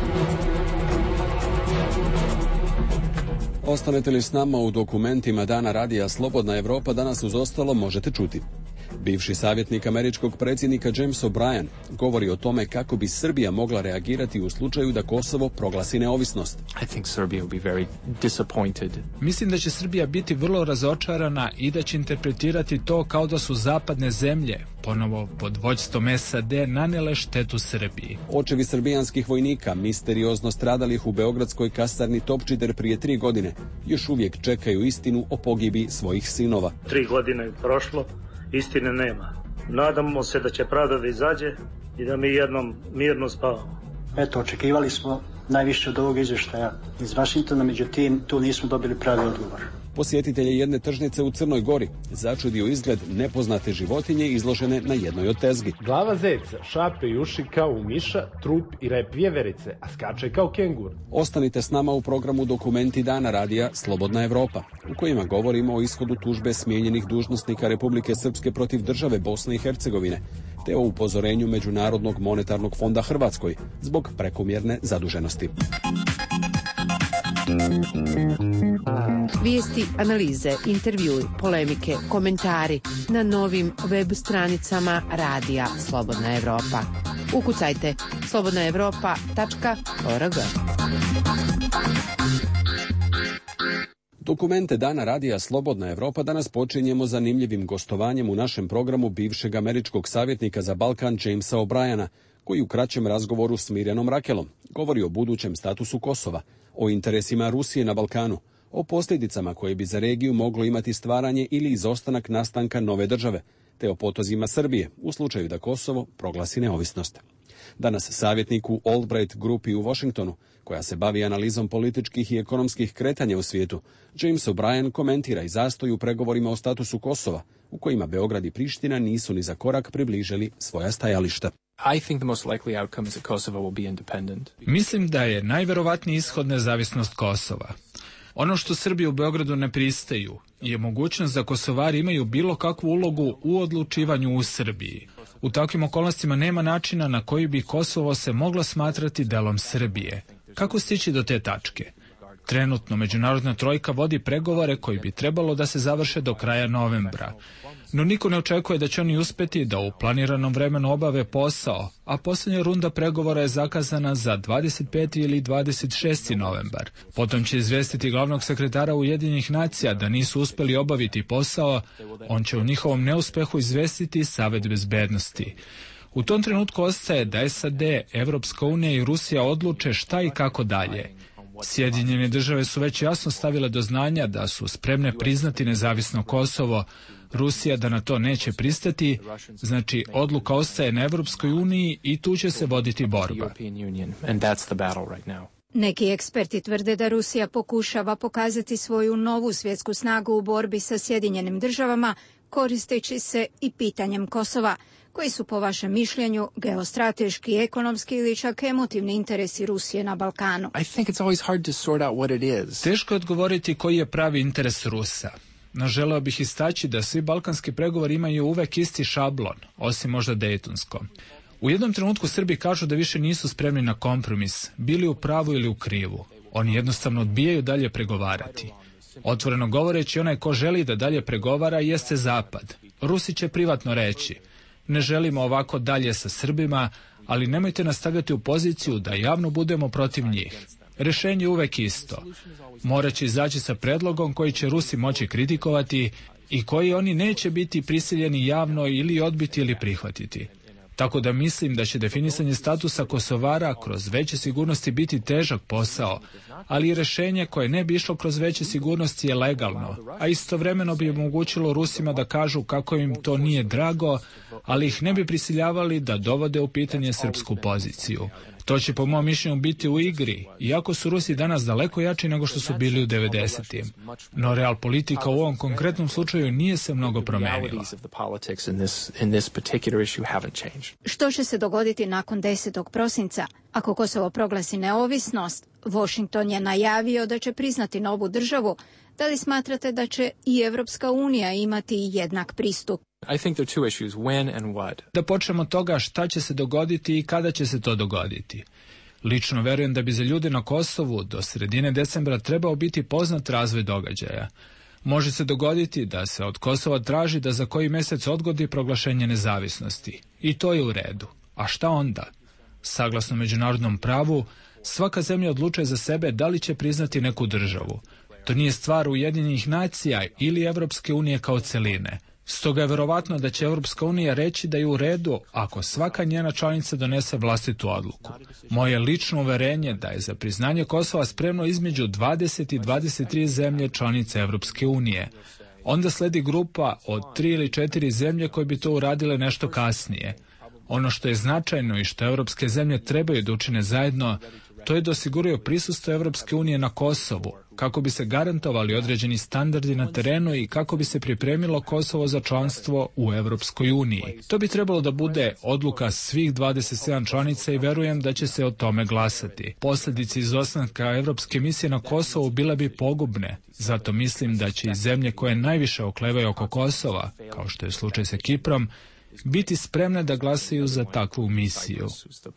Ostanete li s nama u dokumentima dana Radija Slobodna Evropa, danas uz ostalo možete čuti. Bivši savjetnik američkog predsjednika James O'Brien govori o tome kako bi Srbija mogla reagirati u slučaju da Kosovo proglasi neovisnost. I think Serbia will be very disappointed. Mislim da će Srbija biti vrlo razočarana i da će interpretirati to kao da su zapadne zemlje, ponovo pod vođstvom S A D, nanele štetu Srbiji. Očevi srbijanskih vojnika, misteriozno stradalih u beogradskoj kasarni Topčider prije tri godine, još uvijek čekaju istinu o pogibi svojih sinova. Tri godine je prošlo. Istine nema. Nadamo se da će pravda da izađe i da mi jednom mirno spavamo. Eto, očekivali smo najviše od ovog izvještaja iz Vašingtona, međutim, tu nismo dobili pravi odgovor. Posjetitelje jedne tržnice u Crnoj Gori začudio izgled nepoznate životinje izložene na jednoj od tezgi. Glava zeca, šape i uši kao u miša, trup i rep vjeverice, a skače kao kengur. Ostanite s nama u programu Dokumenti dana Radija Slobodna Evropa, u kojima govorimo o ishodu tužbe smijenjenih dužnosnika Republike Srpske protiv države Bosne i Hercegovine, te o upozorenju Međunarodnog monetarnog fonda Hrvatskoj zbog prekomjerne zaduženosti. Vijesti, analize, intervjui, polemike, komentari na novim web stranicama Radija Slobodna Evropa. Ukucajte slobodna evropa tačka org. Dokumente dana Radija Slobodna Evropa danas počinjemo zanimljivim gostovanjem u našem programu bivšeg američkog savjetnika za Balkan Jamesa O'Briena, koji u kraćem razgovoru s Mirjanom Rakelom govori o budućem statusu Kosova, o interesima Rusije na Balkanu, o posljedicama koje bi za regiju moglo imati stvaranje ili izostanak nastanka nove države, te o potezima Srbije u slučaju da Kosovo proglasi neovisnost. Danas savjetnik u Albright grupi u Washingtonu, koja se bavi analizom političkih i ekonomskih kretanja u svijetu, James O'Brien komentira i zastoj u pregovorima o statusu Kosova, u kojima Beograd i Priština nisu ni za korak približili svoja stajališta. I think the most likely outcome is that Kosovo will be independent. Mislim da je najverovatniji ishod nezavisnost Kosova. Ono što Srbi u Beogradu ne pristaju je mogućnost da Kosovari imaju bilo kakvu ulogu u odlučivanju u Srbiji. U takvim okolnostima nema načina na koji bi Kosovo se moglo smatrati delom Srbije. Kako stići do te tačke? Trenutno Međunarodna trojka vodi pregovore koji bi trebalo da se završe do kraja novembra. No niko ne očekuje da će oni uspjeti da u planiranom vremenu obave posao, a posljednja runda pregovora je zakazana za dvadeset peti ili dvadeset šesti novembar. Potom će izvestiti glavnog sekretara Ujedinjenih nacija da nisu uspjeli obaviti posao, on će u njihovom neuspehu izvestiti Savet bezbednosti. U tom trenutku ostaje da S A D, Evropska unija i Rusija odluče šta i kako dalje. Sjedinjene države su već jasno stavile do znanja da su spremne priznati nezavisno Kosovo, Rusija da na to neće pristati, znači odluka ostaje na Evropskoj uniji i tu će se voditi borba. Neki eksperti tvrde da Rusija pokušava pokazati svoju novu svjetsku snagu u borbi sa Sjedinjenim državama, koristeći se i pitanjem Kosova. Koji su po vašem mišljenju geostrateški, ekonomski ili čak emotivni interesi Rusije na Balkanu? I think it's always hard to sort out what it is. Teško je odgovoriti koji je pravi interes Rusa. No želeo bih istaći da svi balkanski pregovori imaju uvek isti šablon, osim možda Dejtonsko. U jednom trenutku Srbi kažu da više nisu spremni na kompromis, bili u pravu ili u krivu. Oni jednostavno odbijaju dalje pregovarati. Otvoreno govoreći, onaj ko želi da dalje pregovara jeste Zapad. Rusi će privatno reći: ne želimo ovako dalje sa Srbima, ali nemojte nas stavljati u poziciju da javno budemo protiv njih. Rješenje je uvek isto. Morat će izaći sa predlogom koji će Rusi moći kritikovati i koji oni neće biti prisiljeni javno ili odbiti ili prihvatiti. Tako da mislim da će definisanje statusa Kosovara kroz veće sigurnosti biti težak posao, ali i rješenje koje ne bi išlo kroz veće sigurnosti je legalno, a istovremeno bi omogućilo Rusima da kažu kako im to nije drago, ali ih ne bi prisiljavali da dovode u pitanje srpsku poziciju. To će po mom mišljenju biti u igri, iako su Rusi danas daleko jači nego što su bili u devedesetim. No real politika u ovom konkretnom slučaju nije se mnogo promenila. Što će se dogoditi nakon desetog prosinca? Ako Kosovo proglasi neovisnost, Washington je najavio da će priznati novu državu. Da li smatrate da će i Evropska unija imati jednak pristup? I think there are two issues, when and what. Da počnemo od toga šta će se dogoditi i kada će se to dogoditi. Lično verujem da bi za ljude na Kosovu do sredine decembra trebao biti poznat razvoj događaja. Može se dogoditi da se od Kosova traži da za koji mjesec odgodi proglašenje nezavisnosti. I to je u redu. A šta onda? Saglasno međunarodnom pravu, svaka zemlja odlučuje za sebe da li će priznati neku državu. To nije stvar Ujedinjenih nacija ili Evropske unije kao celine. Stoga je verovatno da će Evropska unija reći da je u redu ako svaka njena članica donese vlastitu odluku. Moje lično uverenje da je za priznanje Kosova spremno između dvadeset i dvadeset tri zemlje članice Evropske unije. Onda sledi grupa od tri ili četiri zemlje koje bi to uradile nešto kasnije. Ono što je značajno i što evropske zemlje trebaju da učine zajedno, to je da osiguraju prisustvo Evropske unije na Kosovu, kako bi se garantovali određeni standardi na terenu i kako bi se pripremilo Kosovo za članstvo u Evropskoj uniji. To bi trebalo da bude odluka svih dvadeset sedam članica i verujem da će se o tome glasati. Posljedice izostanka Evropske misije na Kosovu bile bi pogubne, zato mislim da će i zemlje koje najviše oklevaju oko Kosova, kao što je slučaj sa Kiprom, biti spremne da glasaju za takvu misiju.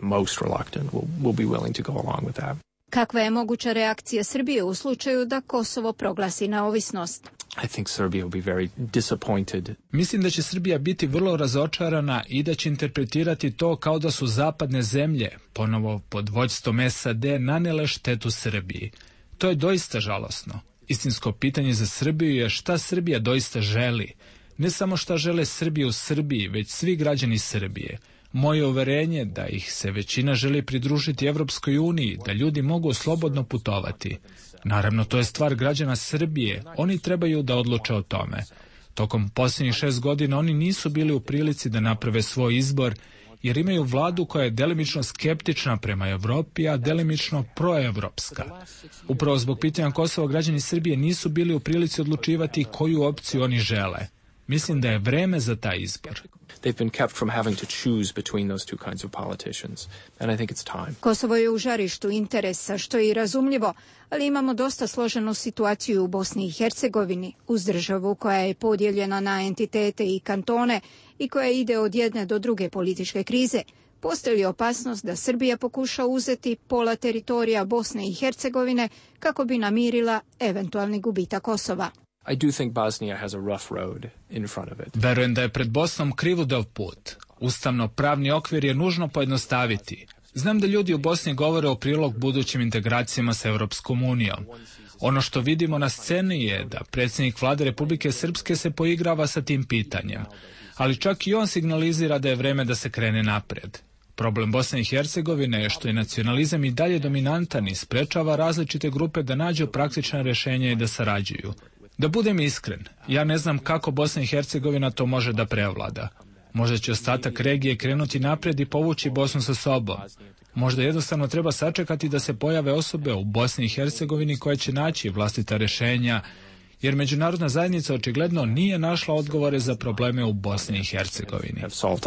Kakva je moguća reakcija Srbije u slučaju da Kosovo proglasi neovisnost? I think Serbia will be very disappointed. Mislim da će Srbija biti vrlo razočarana i da će interpretirati to kao da su zapadne zemlje, ponovo pod vođstvom S A D, nanele štetu Srbiji. To je doista žalosno. Istinsko pitanje za Srbiju je šta Srbija doista želi. Ne samo šta žele Srbi u Srbiji, već svi građani Srbije. Moje uverenje da ih se većina želi pridružiti Evropskoj uniji, da ljudi mogu slobodno putovati. Naravno, to je stvar građana Srbije, oni trebaju da odluče o tome. Tokom posljednjih šest godina oni nisu bili u prilici da naprave svoj izbor, jer imaju vladu koja je delimično skeptična prema Evropi, a delimično proevropska. Upravo zbog pitanja Kosova građani Srbije nisu bili u prilici odlučivati koju opciju oni žele. Mislim da je vreme za taj izbor. They've been kept from having to choose between those two kinds of politicians, and I think it's time. Kosovo je u žarištu interesa, što je i razumljivo, ali imamo dosta složenu situaciju u Bosni i Hercegovini, uz državu koja je podijeljena na entitete i kantone i koja ide od jedne do druge političke krize. Postoji li opasnost da Srbija pokuša uzeti pola teritorija Bosne i Hercegovine kako bi namirila eventualni gubitak Kosova? I do think Bosnia has a rough road in front of it. Verujem da je pred Bosnom krivudav put. Ustavno-pravni okvir je nužno pojednostaviti. Znam da ljudi u Bosni govore o prilog budućim integracijama sa Evropskom unijom. Ono što vidimo na sceni je da predsjednik vlade Republike Srpske se poigrava sa tim pitanjem. Ali čak i on signalizira da je vreme da se krene napred. Problem Bosne i Hercegovine je što je nacionalizam i dalje dominantan i sprečava različite grupe da nađu praktična rješenja i da sarađuju. Da budem iskren, ja ne znam kako Bosna i Hercegovina to može da prevlada. Možda će ostatak regije krenuti naprijed i povući Bosnu sa sobom. Možda jednostavno treba sačekati da se pojave osobe u Bosni i Hercegovini koje će naći vlastita rješenja, jer međunarodna zajednica očigledno nije našla odgovore za probleme u Bosni i Hercegovini.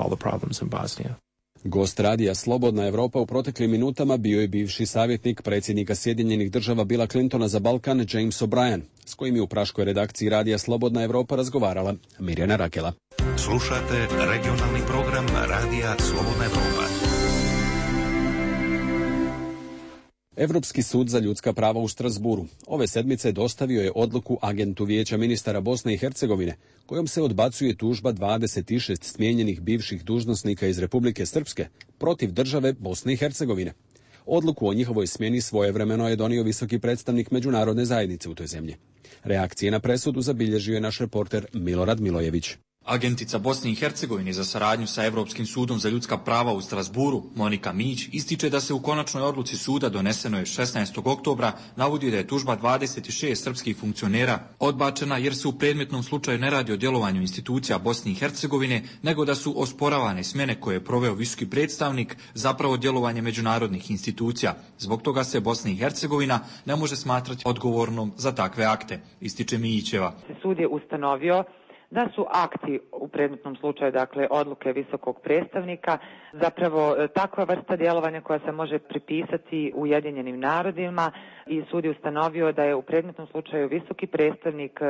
Gost radija Slobodna Evropa u proteklim minutama bio je bivši savjetnik predsjednika Sjedinjenih država Billa Clintona za Balkan, James O'Brien, s kojim je u praškoj redakciji radija Slobodna Evropa razgovarala Mirjana Rakela. Slušate regionalni program radija Slobodna Evropa. Evropski sud za ljudska prava u Strasburu ove sedmice dostavio je odluku agentu Vijeća ministara Bosne i Hercegovine, kojom se odbacuje tužba dvadeset šest smijenjenih bivših dužnosnika iz Republike Srpske protiv države Bosne i Hercegovine. Odluku o njihovoj smjeni svojevremeno je donio visoki predstavnik međunarodne zajednice u toj zemlji. Reakcije na presudu zabilježio je naš reporter Milorad Milojević. Agentica Bosne i Hercegovine za saradnju sa Evropskim sudom za ljudska prava u Strasburu, Monika Mić, ističe da se u konačnoj odluci suda donesenoj šesnaestog oktobra navodi da je tužba dvadeset šest srpskih funkcionera odbačena jer se u predmetnom slučaju ne radi o djelovanju institucija Bosne i Hercegovine, nego da su osporavane smjene koje je proveo visoki predstavnik zapravo djelovanje međunarodnih institucija. Zbog toga se Bosna i Hercegovina ne može smatrati odgovornom za takve akte, ističe Mićeva. Sud je ustanovio da su akti u predmetnom slučaju, dakle odluke visokog predstavnika, zapravo takva vrsta djelovanja koja se može pripisati Ujedinjenim narodima, i sud je ustanovio da je u predmetnom slučaju visoki predstavnik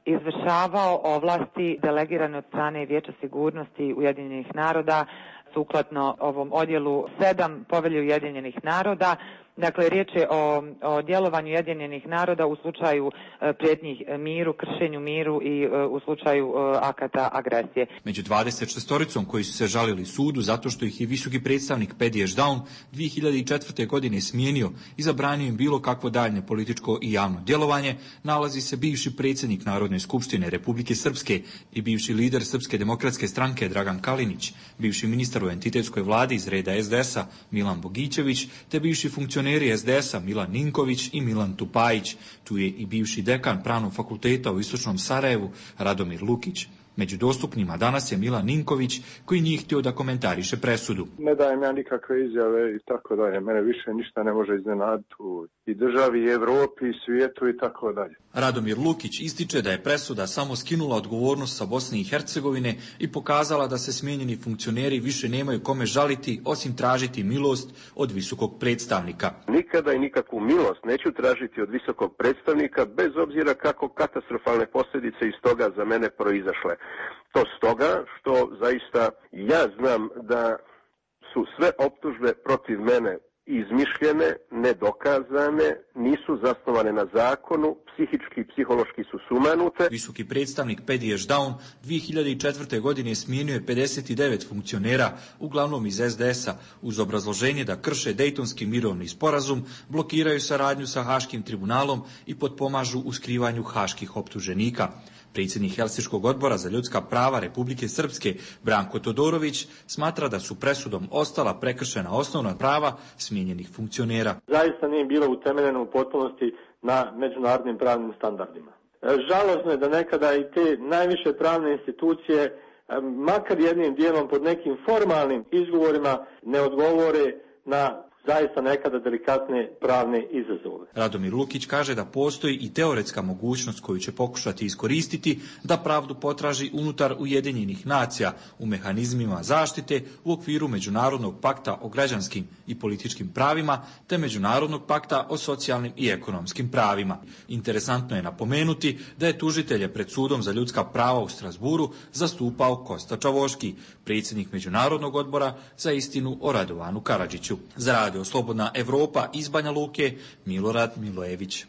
izvršavao ovlasti delegirane od strane Vijeća sigurnosti Ujedinjenih naroda sukladno ovom odjelu sedam Povelje Ujedinjenih naroda. Dakle, riječ je o, o djelovanju Ujedinjenih naroda u slučaju e, prijetnji miru, kršenju miru i e, u slučaju e, akata agresije. Među dvadeset šestoricom koji su se žalili sudu zato što ih je visoki predstavnik Pedi Ešdaun dvije hiljade četvrte. godine smijenio i zabranio im bilo kakvo daljnje političko i javno djelovanje, nalazi se bivši predsjednik Narodne skupštine Republike Srpske i bivši lider Srpske demokratske stranke Dragan Kalinić, bivši ministar u entitetskoj vladi iz reda es de es-a Milan Bogićević, te bivši funkcioner es de es-a Milan Ninković i Milan Tupajić. Tu je i bivši dekan Pravnog fakulteta u Istočnom Sarajevu Radomir Lukić. Među dostupnima danas je Milan Ninković, koji nije htio da komentariše presudu. Ne dajem ja nikakve izjave i tako dalje. Mene više ništa ne može iznenaditi u i državi, i Evropi, i svijetu i tako dalje. Radomir Lukić ističe da je presuda samo skinula odgovornost sa Bosne i Hercegovine i pokazala da se smijenjeni funkcioneri više nemaju kome žaliti osim tražiti milost od visokog predstavnika. Nikada i nikakvu milost neću tražiti od visokog predstavnika, bez obzira kako katastrofalne posljedice iz toga za mene proizašle. To stoga što zaista ja znam da su sve optužbe protiv mene izmišljene, nedokazane, nisu zasnovane na zakonu, psihički i psihološki su sumanute. Visoki predstavnik Pedi Ešdaun dvije hiljade četvrte. godine smijenio je pedeset devet funkcionera, uglavnom iz es de es-a, uz obrazloženje da krše Dejtonski mirovni sporazum, blokiraju saradnju sa Haškim tribunalom i potpomažu u skrivanju haških optuženika. Predsjednik Helsinškog odbora za ljudska prava Republike Srpske Branko Todorović smatra da su presudom ostala prekršena osnovna prava smijenjenih funkcionera. Zaista nije bilo utemeljeno u potpunosti na međunarodnim pravnim standardima. Žalosno je da nekada i te najviše pravne institucije, makar jednim dijelom pod nekim formalnim izgovorima, ne odgovore na zaista nekada delikatne pravne izazove. Radomir Lukić kaže da postoji i teoretska mogućnost koju će pokušati iskoristiti da pravdu potraži unutar Ujedinjenih nacija u mehanizmima zaštite u okviru Međunarodnog pakta o građanskim i političkim pravima te Međunarodnog pakta o socijalnim i ekonomskim pravima. Interesantno je napomenuti da je tužitelje pred sudom za ljudska prava u Strasburu zastupao Kosta Čavoški, predsjednik Međunarodnog odbora za istinu o Radovanu Karadžiću. Za Radio Slobodna Evropa iz Banja Luke, Milorad Milojević.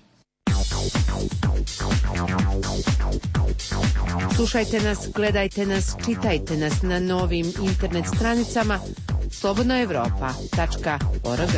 Slušajte nas, gledajte nas, čitajte nas na novim internet stranicama slobodna evropa tačka org.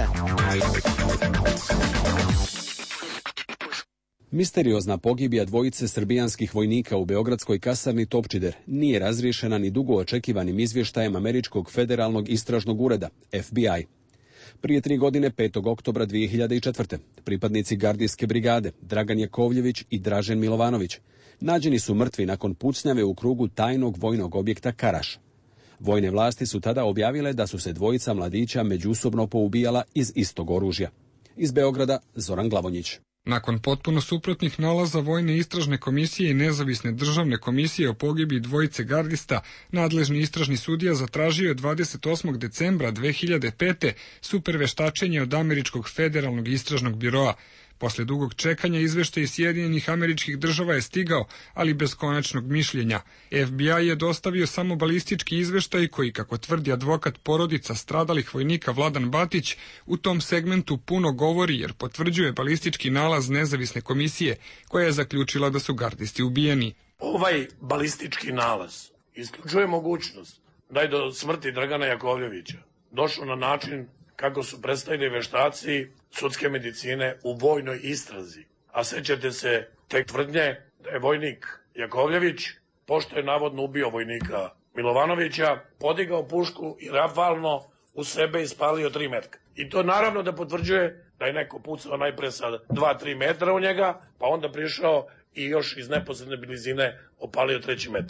Misteriozna pogibija dvojice srbijanskih vojnika u beogradskoj kasarni Topčider nije razriješena ni dugo očekivanim izvještajem Američkog federalnog istražnog ureda, F B I. Prije tri godine, petog oktobra dvije hiljade četvrte. pripadnici gardijske brigade Dragan Jakovljević i Dražen Milovanović nađeni su mrtvi nakon pucnjave u krugu tajnog vojnog objekta Karaš. Vojne vlasti su tada objavile da su se dvojica mladića međusobno poubijala iz istog oružja. Iz Beograda, Zoran Glavonjić. Nakon potpuno suprotnih nalaza Vojne istražne komisije i Nezavisne državne komisije o pogibiji dvojice gardista, nadležni istražni sudija zatražio je dvadeset osmog decembra dve hiljade pete superveštačenje od Američkog federalnog istražnog biroa. Posle dugog čekanja izveštaj iz Sjedinjenih Američkih Država je stigao, ali bez konačnog mišljenja. F B I je dostavio samo balistički izveštaj koji, kako tvrdi advokat porodica stradalih vojnika Vladan Batić, u tom segmentu puno govori jer potvrđuje balistički nalaz Nezavisne komisije koja je zaključila da su gardisti ubijeni. Ovaj balistički nalaz isključuje mogućnost da je do smrti Dragana Jakovljevića došlo na način kako su predstavili veštaci sudske medicine u vojnoj istrazi. A sećate se te tvrdnje da je vojnik Jakovljević, pošto je navodno ubio vojnika Milovanovića, podigao pušku i rafalno u sebe ispalio tri metka. I to naravno da potvrđuje da je neko pucao najpre sa dva do tri metra u njega, pa onda prišao i još iz neposredne blizine opalio treći metak.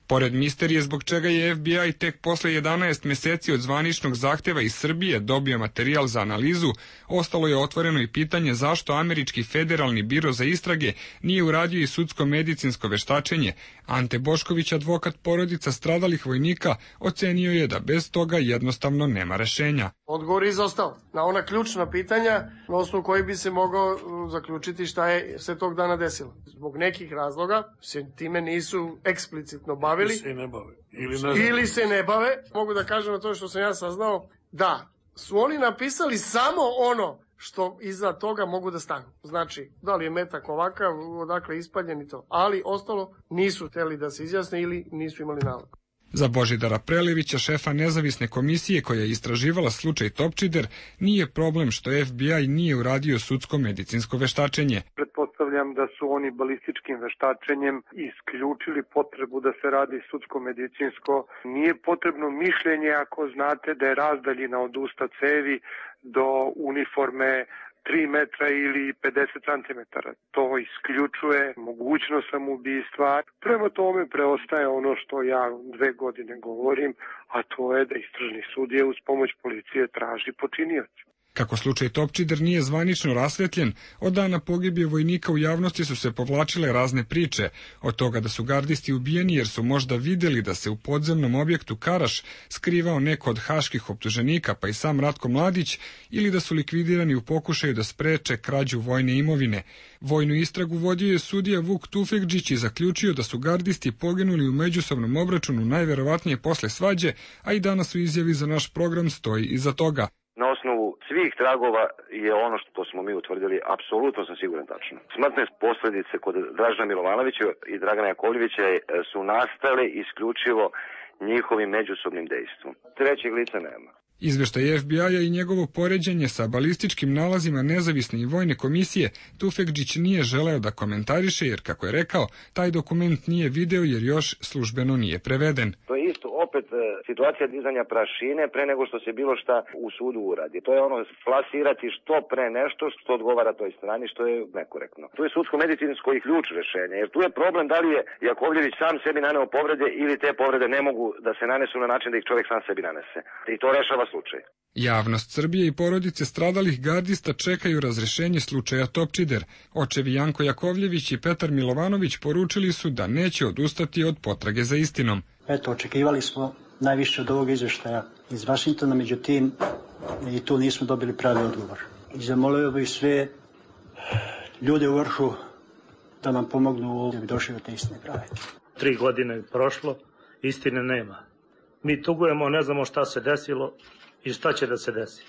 Pored misterije zbog čega je F B I tek posle jedanaest meseci od zvaničnog zahteva iz Srbije dobio materijal za analizu, ostalo je otvoreno i pitanje zašto Američki federalni biro za istrage nije uradio i sudsko-medicinsko veštačenje. Ante Bošković, advokat porodica stradalih vojnika, ocenio je da bez toga jednostavno nema rešenja. Odgovor je izostao na ona ključna pitanja na osnovu koji bi se mogao zaključiti šta je se tog dana desilo. Zbog nekih razloga se time nisu eksplicitno bavili. Se ne bave. Ili, ne ili se ne bave. Mogu da kažem na to što sam ja saznao da su oni napisali samo ono što iza toga mogu da stanu. Znači, da li je metak ovakav, odakle ispaljen i to. Ali ostalo nisu hteli da se izjasne ili nisu imali nalog. Za Božidara Prelevića, šefa nezavisne komisije koja je istraživala slučaj Topčider, nije problem što F B I nije uradio sudsko-medicinsko veštačenje. Pretpostavljam da su oni balističkim veštačenjem isključili potrebu da se radi sudsko-medicinsko. Nije potrebno mišljenje ako znate da je razdaljina od usta cevi do uniforme tri metra ili pedeset centimetara. To isključuje mogućnost samoubistva. Prema tome preostaje ono što ja dve godine govorim, a to je da istražni sudija uz pomoć policije traži počinioca. Kako slučaj Topčider nije zvanično rasvetljen, od dana pogibije vojnika u javnosti su se povlačile razne priče, od toga da su gardisti ubijeni jer su možda videli da se u podzemnom objektu Karaš skrivao neko od haških optuženika, pa i sam Ratko Mladić, ili da su likvidirani u pokušaju da spreče krađu vojne imovine. Vojnu istragu vodio je sudija Vuk Tufekdžić i zaključio da su gardisti poginuli u međusobnom obračunu najverovatnije posle svađe, a i danas u izjavi za naš program stoji iza toga. Na osnovu svih tragova je ono što smo mi utvrdili, apsolutno sam siguran tačno. Smrtne posljedice kod Dražena Milovanovića i Dragana Jakovljevića su nastale isključivo njihovim međusobnim dejstvom. Trećeg lica nema. Izveštaj F B I-a i njegovo poređenje sa balističkim nalazima nezavisne i vojne komisije Tufekdžić nije želeo da komentariše jer, kako je rekao, taj dokument nije video jer još službeno nije preveden. To je isto opet e, situacija dizanja prašine pre nego što se bilo šta u sudu uradi. To je ono plasirati što pre nešto što odgovara toj strani, što je nekorektno. Tu je sudsko-medicinsko i ključ rešenja, jer tu je problem da li je Jakovljević sam sebi naneo povrede ili te povrede ne mogu da se nanesu na način da ih čovjek sam sebi nanese. I to rešava slučaj. Javnost Srbije i porodice stradalih gardista čekaju razrešenje slučaja Topčider. Očevi Janko Jakovljević i Petar Milovanović poručili su da neće odustati od potrage za istinom. Eto, očekivali smo najviše od ovog izveštaja iz Vašingtona, međutim i tu nismo dobili pravi odgovor. I zamolio bih sve ljude u vrhu da nam pomognu da bi došli do te istine prave. Tri godine je prošlo, istine nema. Mi tugujemo, ne znamo šta se desilo i šta će da se desi.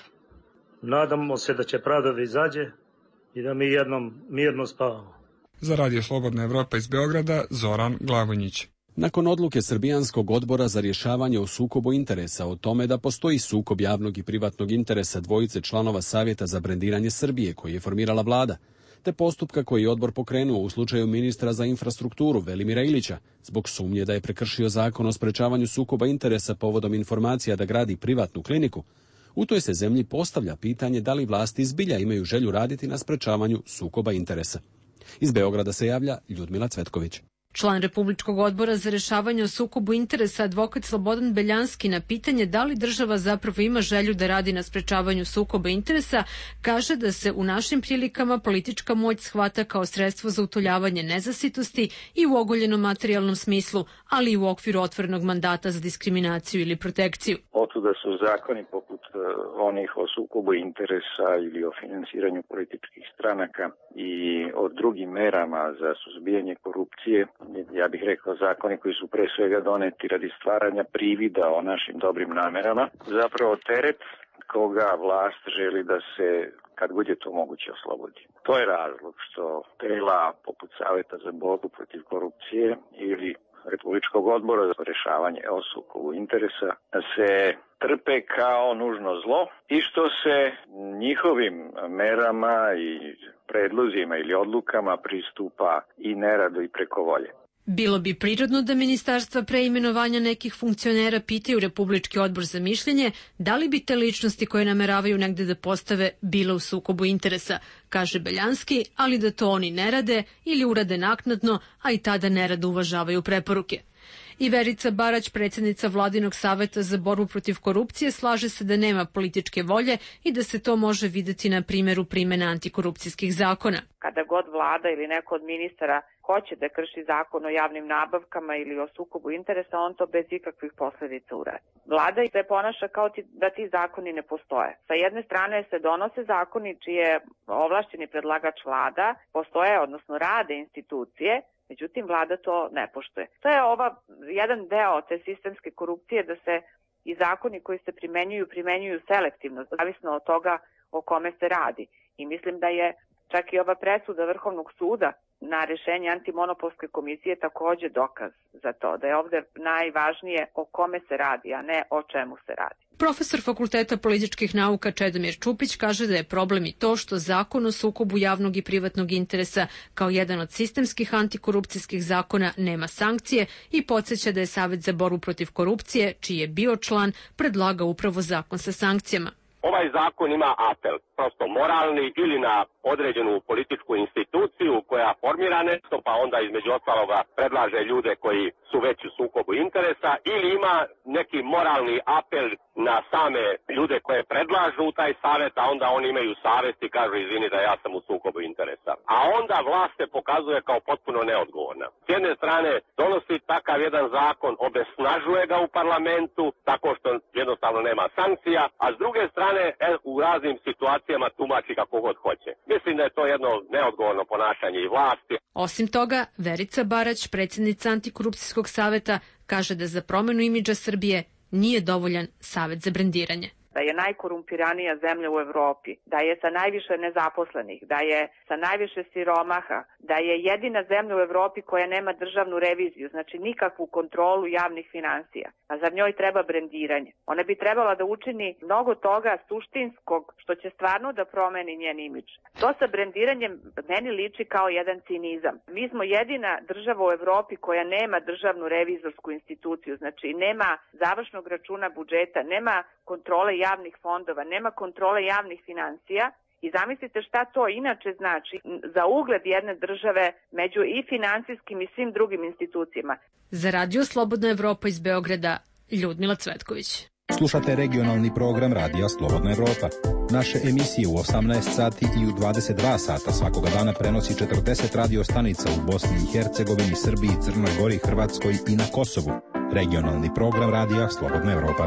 Nadamo se da će pravda da izađe i da mi jednom mirno spavamo. Za Radio Slobodna Evropa iz Beograda, Zoran Glavonjić. Nakon odluke Srbijanskog odbora za rješavanje o sukobu interesa o tome da postoji sukob javnog i privatnog interesa dvojice članova Savjeta za brendiranje Srbije koji je formirala vlada, te postupka koji je odbor pokrenuo u slučaju ministra za infrastrukturu Velimira Ilića zbog sumnje da je prekršio zakon o sprečavanju sukoba interesa povodom informacija da gradi privatnu kliniku, u toj se zemlji postavlja pitanje da li vlasti zbilja imaju želju raditi na sprečavanju sukoba interesa. Iz Beograda se javlja Ljudmila Cvetković. Član Republičkog odbora za rešavanje o sukobu interesa advokat Slobodan Beljanski na pitanje da li država zapravo ima želju da radi na sprečavanju sukoba interesa kaže da se u našim prilikama politička moć shvata kao sredstvo za utoljavanje nezasitosti i u ogoljenom materijalnom smislu, ali i u okviru otvorenog mandata za diskriminaciju ili protekciju. Otuda su zakoni poput uh, onih o sukobu interesa ili o finansiranju političkih stranaka i o drugim merama za suzbijanje korupcije, ja bih rekao zakoni koji su pre svega doneti radi stvaranja privida o našim dobrim namerama, zapravo teret koga vlast želi da se, kad god je to moguće, oslobodi. To je razlog što tela poput Saveta za borbu protiv korupcije ili Republičkog odbora za rešavanje o sukobu interesa se trpe kao nužno zlo i što se njihovim merama i predlozima ili odlukama pristupa i nerado i preko volje. Bilo bi prirodno da ministarstva pre imenovanja nekih funkcionera pitaju Republički odbor za mišljenje da li bi te ličnosti koje nameravaju negde da postave bile u sukobu interesa, kaže Beljanski, ali da to oni ne rade ili urade naknadno, a i tada nerado uvažavaju preporuke. I Verica Barać, predsjednica Vladinog saveta za borbu protiv korupcije, slaže se da nema političke volje i da se to može videti na primjeru primjene antikorupcijskih zakona. Kada god vlada ili neko od ministara hoće da krši zakon o javnim nabavkama ili o sukobu interesa, on to bez ikakvih posljedica uradi. Vlada se ponaša kao ti, da ti zakoni ne postoje. Sa jedne strane se donose zakoni čiji je ovlašćeni predlagač vlada, postoje, odnosno rade institucije, međutim vlada to ne poštuje. To je ova jedan deo te sistemske korupcije, da se i zakoni koji se primenjuju, primenjuju selektivno, zavisno od toga o kome se radi. I mislim da je čak i ova presuda Vrhovnog suda na rješenje antimonopolske komisije također dokaz za to, da je ovdje najvažnije o kome se radi, a ne o čemu se radi. Profesor Fakulteta političkih nauka Čedomir Čupić kaže da je problem i to što zakon o sukobu javnog i privatnog interesa kao jedan od sistemskih antikorupcijskih zakona nema sankcije i podsjeća da je Savet za borbu protiv korupcije, čiji je bio član, predlagao upravo zakon sa sankcijama. Ovaj zakon ima apel, prosto moralni, ili na određenu političku instituciju koja formira nešto, pa onda između ostaloga predlaže ljude koji su već u sukobu interesa, ili ima neki moralni apel na same ljude koje predlažu u taj savjet, a onda oni imaju savjest i kažu izvini da ja sam u sukobu interesa. A onda vlast se pokazuje kao potpuno neodgovorna. S jedne strane donosi takav jedan zakon, obesnažuje ga u parlamentu tako što jednostavno nema sankcija, a s druge strane u raznim situacijama tumači kako god hoće. Mislim da je to jedno neodgovorno ponašanje i vlasti. Osim toga, Verica Barać, predsjednica Antikorupcijskog saveta, kaže da za promjenu imidža Srbije nije dovoljan savet za brendiranje. Da je najkorumpiranija zemlja u Evropi, da je sa najviše nezaposlenih, da je sa najviše siromaha, da je jedina zemlja u Evropi koja nema državnu reviziju, znači nikakvu kontrolu javnih finansija, a za njoj treba brendiranje. Ona bi trebala da učini mnogo toga suštinskog što će stvarno da promeni njen imidž. To sa brendiranjem meni liči kao jedan cinizam. Mi smo jedina država u Evropi koja nema državnu revizorsku instituciju, znači nema završnog računa budžeta, nema kontrole javnih fondova, nema kontrole javnih financija i zamislite šta to inače znači za ugled jedne države među i finansijskim i svim drugim institucijama. Za Radio Slobodna Evropa iz Beograda, Ljudmila Cvetković. Slušate regionalni program Radija Slobodna Evropa. Naše emisije u osamnaest sati i u dvadeset dva sata svakoga dana prenosi četrdeset radio stanica u Bosni i Hercegovini, Srbiji, Crnoj Gori, Hrvatskoj i na Kosovu. Regionalni program Radija Slobodna Evropa.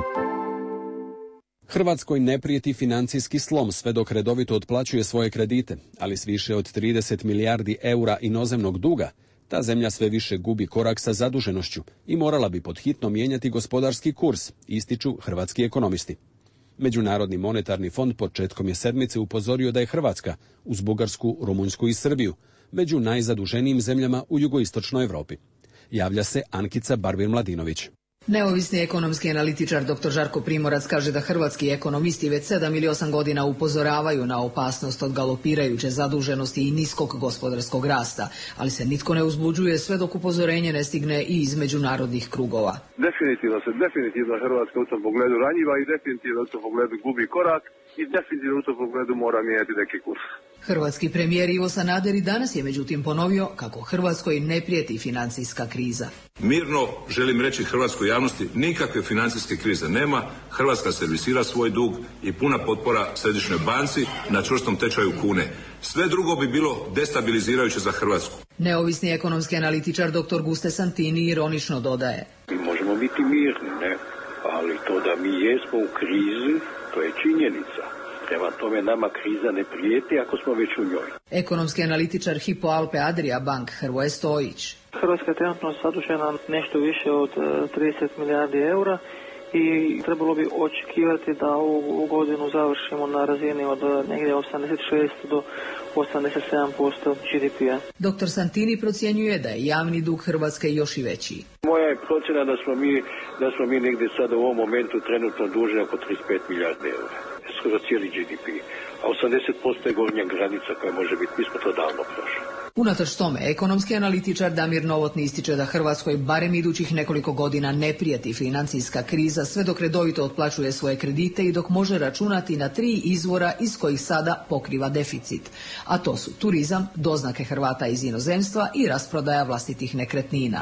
Hrvatskoj ne prijeti financijski slom sve dok redovito otplaćuje svoje kredite, ali s više od trideset milijardi eura inozemnog duga, ta zemlja sve više gubi korak sa zaduženošću i morala bi pod hitno mijenjati gospodarski kurs, ističu hrvatski ekonomisti. Međunarodni monetarni fond početkom je sedmice upozorio da je Hrvatska, uz Bugarsku, Rumunjsku i Srbiju, među najzaduženijim zemljama u jugoistočnoj Europi. Javlja se Ankica Barbir-Mladinović. Neovisni ekonomski analitičar doktor Žarko Primorac kaže da hrvatski ekonomisti već sedam ili osam godina upozoravaju na opasnost od galopirajuće zaduženosti i niskog gospodarskog rasta, ali se nitko ne uzbuđuje sve dok upozorenje ne stigne i iz međunarodnih krugova. Definitivno se, definitivno Hrvatska u tom pogledu ranjiva i definitivno u tom pogledu gubi korak i definitivno u tom pogledu mora mijenjati neki kurs. Hrvatski premijer Ivo Sanader i danas je međutim ponovio kako Hrvatskoj ne prijeti financijska kriza. Mirno želim reći hrvatskoj javnosti, nikakve financijske krize nema, Hrvatska servisira svoj dug i puna potpora središnjoj banci na čvrstom tečaju kune. Sve drugo bi bilo destabilizirajuće za Hrvatsku. Neovisni ekonomski analitičar doktor Guste Santini ironično dodaje. Mi možemo biti mirni, ne? Ali to da mi jesmo u krizi, to je činjenica. Prema tome nama kriza ne prijeti ako smo već u njoj. Ekonomski analitičar Hypo Alpe Adria Bank Hrvoje Stojić. Hrvatska je trenutno zadužena nešto više od trideset milijardi eura i trebalo bi očekivati da ovu godinu završimo na razini od negdje osamdeset šest do osamdeset sedam posto G D P-a. Doktor Santini procjenjuje da je javni dug Hrvatske još i veći. Moja je procjena da smo mi, da smo mi negdje sada u ovom momentu trenutno dužni oko trideset pet milijardi eura. Skoro cijeli G D P. A osamdeset posto je gornja granica koja može biti. Mi smo to davno prošli. Unatoč tome, ekonomski analitičar Damir Novotni ističe da Hrvatskoj barem idućih nekoliko godina ne prijeti financijska kriza sve dok redovito otplaćuje svoje kredite i dok može računati na tri izvora iz kojih sada pokriva deficit. A to su turizam, doznake Hrvata iz inozemstva i rasprodaja vlastitih nekretnina.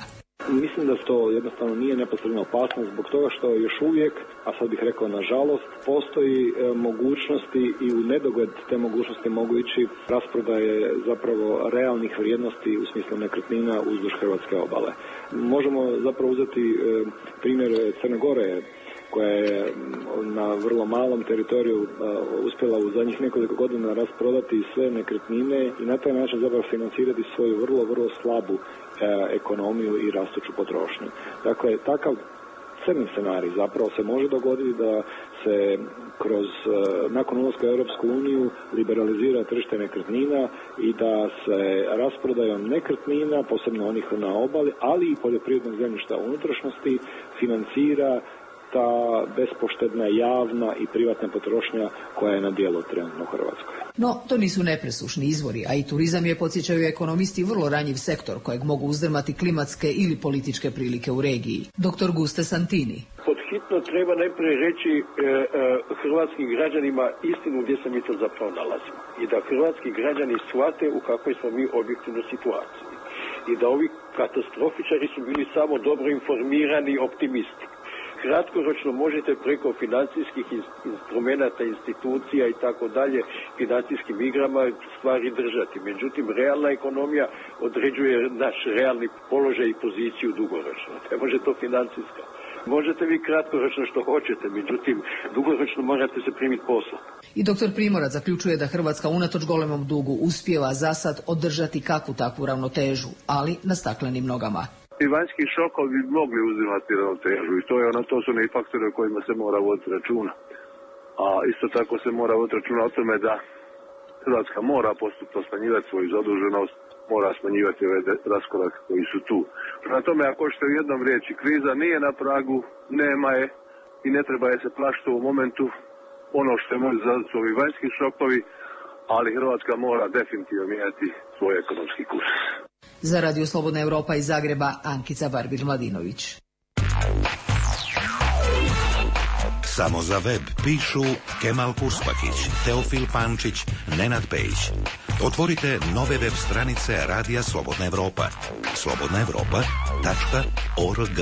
Mislim da to jednostavno nije neposredna opasnost zbog toga što još uvijek, a sad bih rekao nažalost, postoji e, mogućnosti i u nedogled te mogućnosti mogu ići rasprodaje zapravo realnih vrijednosti u smislu nekretnina uzduž hrvatske obale. Možemo zapravo uzeti e, primjer Crne Gore, koja je na vrlo malom teritoriju uh, uspjela u zadnjih nekoliko godina rasprodati sve nekretnine i na taj način zapravo financirati svoju vrlo, vrlo slabu uh, ekonomiju i rastuću potrošnju. Dakle, takav crni scenarij zapravo se može dogoditi da se kroz, uh, nakon ulaska u Europsku uniju liberalizira tržište nekretnina i da se rasprodajom nekretnina, posebno onih na obali, ali i poljoprivrednog zemljišta u unutrašnjosti, financira ta bespoštedna javna i privatna potrošnja koja je na djelu trenutno u Hrvatskoj. No, to nisu nepresušni izvori, a i turizam je, podsjećaju ekonomisti, vrlo ranjiv sektor kojeg mogu uzdrmati klimatske ili političke prilike u regiji. Doktor Guste Santini. Pod hitno treba najprije reći e, e, hrvatskim građanima istinu gdje se mi to zapravo nalazimo. I da hrvatski građani shvate u kakvoj smo mi objektivnoj situaciji. I da ovi katastrofičari su bili samo dobro informirani optimisti. Kratkoročno možete preko financijskih instrumenata, institucija i tako dalje, financijskim igrama stvari držati. Međutim, realna ekonomija određuje naš realni položaj i poziciju dugoročno. Ne može to financijska. Možete vi kratkoročno što hoćete, međutim, dugoročno morate se primiti posla. I doktor Primorac zaključuje da Hrvatska unatoč golemom dugu uspijeva za sad održati kakvu takvu ravnotežu, ali na staklenim nogama. I vanjski šokovi bi mogli uzimati ravnotežu i to je ono, to su neki faktori o kojima se mora voditi računa. A isto tako se mora voditi računa o tome da Hrvatska mora postupno smanjivati svoju zaduženost, mora smanjivati ove raskorake koji su tu. Prema tome, ako ćete u jednom riječi, kriza nije na pragu, nema je i ne treba je se plašiti u momentu. Ono što je može zadati su ovi vanjski šokovi, ali Hrvatska mora definitivno mijenjati svoj ekonomski kurs. Za Radio Slobodna Europa iz Zagreba, Ankica Barbir-Mladinović. Samo za web pišu Kemal Purspakić, Teofil Pančić, Nenad Pejić. Otvorite nove web stranice Radija Slobodna Europa. slobodna evropa tačka org.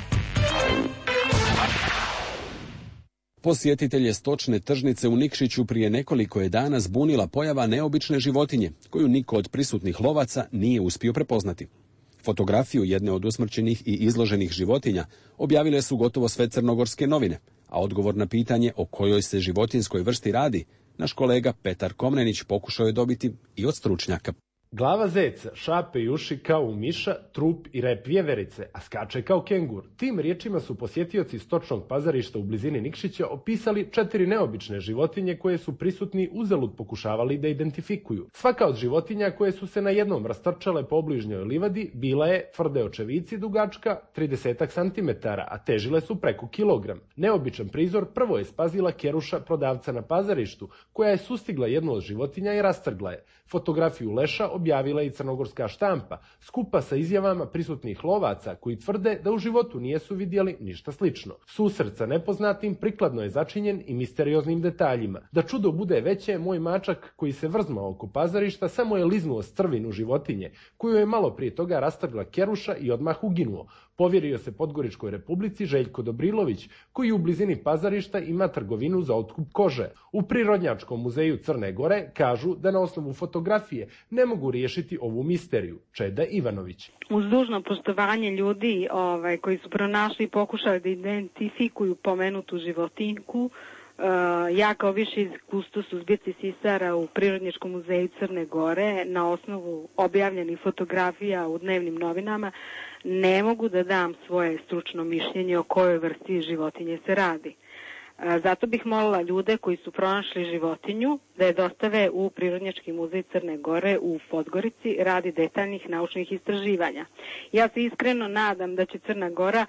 Posjetitelje stočne tržnice u Nikšiću prije nekoliko je dana zbunila pojava neobične životinje, koju niko od prisutnih lovaca nije uspio prepoznati. Fotografiju jedne od usmrćenih i izloženih životinja objavile su gotovo sve crnogorske novine, a odgovor na pitanje o kojoj se životinjskoj vrsti radi, naš kolega Petar Komnenić pokušao je dobiti i od stručnjaka. Glava zeca, šape i uši kao u miša, trup i rep vjeverice, a skače kao kengur. Tim riječima su posjetioci stočnog pazarišta u blizini Nikšića opisali četiri neobične životinje koje su prisutni uzalud pokušavali da identifikuju. Svaka od životinja koje su se na jednom rastrčale po obližnjoj livadi bila je tvrde očevici dugačka trideset santimetara, a težile su preko kilogram. Neobičan prizor prvo je spazila Keruša, prodavca na pazarištu, koja je sustigla jednu od životinja i rastrgla je. Fotografiju leša objavila i crnogorska štampa, skupa sa izjavama prisutnih lovaca koji tvrde da u životu nijesu vidjeli ništa slično. Susret sa nepoznatim prikladno je začinjen i misterioznim detaljima. Da čudo bude veće, moj mačak koji se vrzmao oko pazarišta samo je liznuo strvinu životinje, koju je malo prije toga rastrgla Keruša i odmah uginuo. Povjerio se Podgoričkoj republici Željko Dobrilović, koji u blizini pazarišta ima trgovinu za otkup kože. U Prirodnjačkom muzeju Crne Gore kažu da na osnovu fotografije ne mogu riješiti ovu misteriju. Čeda Ivanović. Uz dužno poštovanje ljudi ovaj, koji su pronašli i pokušali da identifikuju pomenutu životinjku, Uh, ja kao viši kustos u zbirci sisara u Prirodnjačkom muzeju Crne Gore na osnovu objavljenih fotografija u dnevnim novinama ne mogu da dam svoje stručno mišljenje o kojoj vrsti životinje se radi. Uh, zato bih molila ljude koji su pronašli životinju da je dostave u Prirodnjački muzej Crne Gore u Podgorici radi detaljnih naučnih istraživanja. Ja se iskreno nadam da će Crna Gora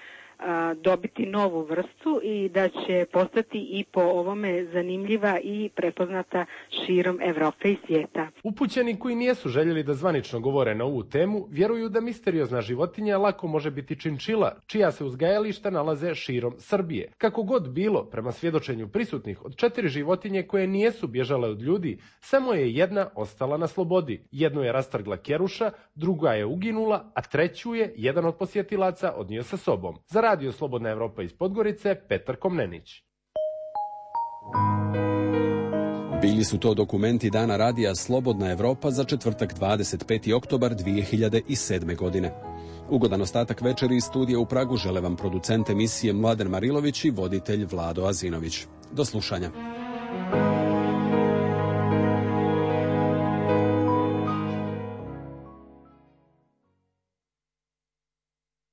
dobiti novu vrstu i da će postati i po ovome zanimljiva i prepoznata širom Evrope i svijeta. Upućeni koji nijesu željeli da zvanično govore na ovu temu, vjeruju da misteriozna životinja lako može biti činčila, čija se uzgajališta nalaze širom Srbije. Kako god bilo, prema svjedočenju prisutnih, od četiri životinje koje nijesu bježale od ljudi, samo je jedna ostala na slobodi. Jednu je rastrgla keruša, druga je uginula, a treću je jedan od posjetilaca odnio sa sobom. Za Radio Slobodna Evropa iz Podgorice, Petar Komnenić. Bili su to dokumenti Dana radija Slobodna Evropa za četvrtak dvadeset peti oktobar dvije hiljade sedme. godine. Ugodan ostatak večeri iz studija u Pragu žele vam producent emisije Mladen Marilović i voditelj Vlado Azinović. Do slušanja.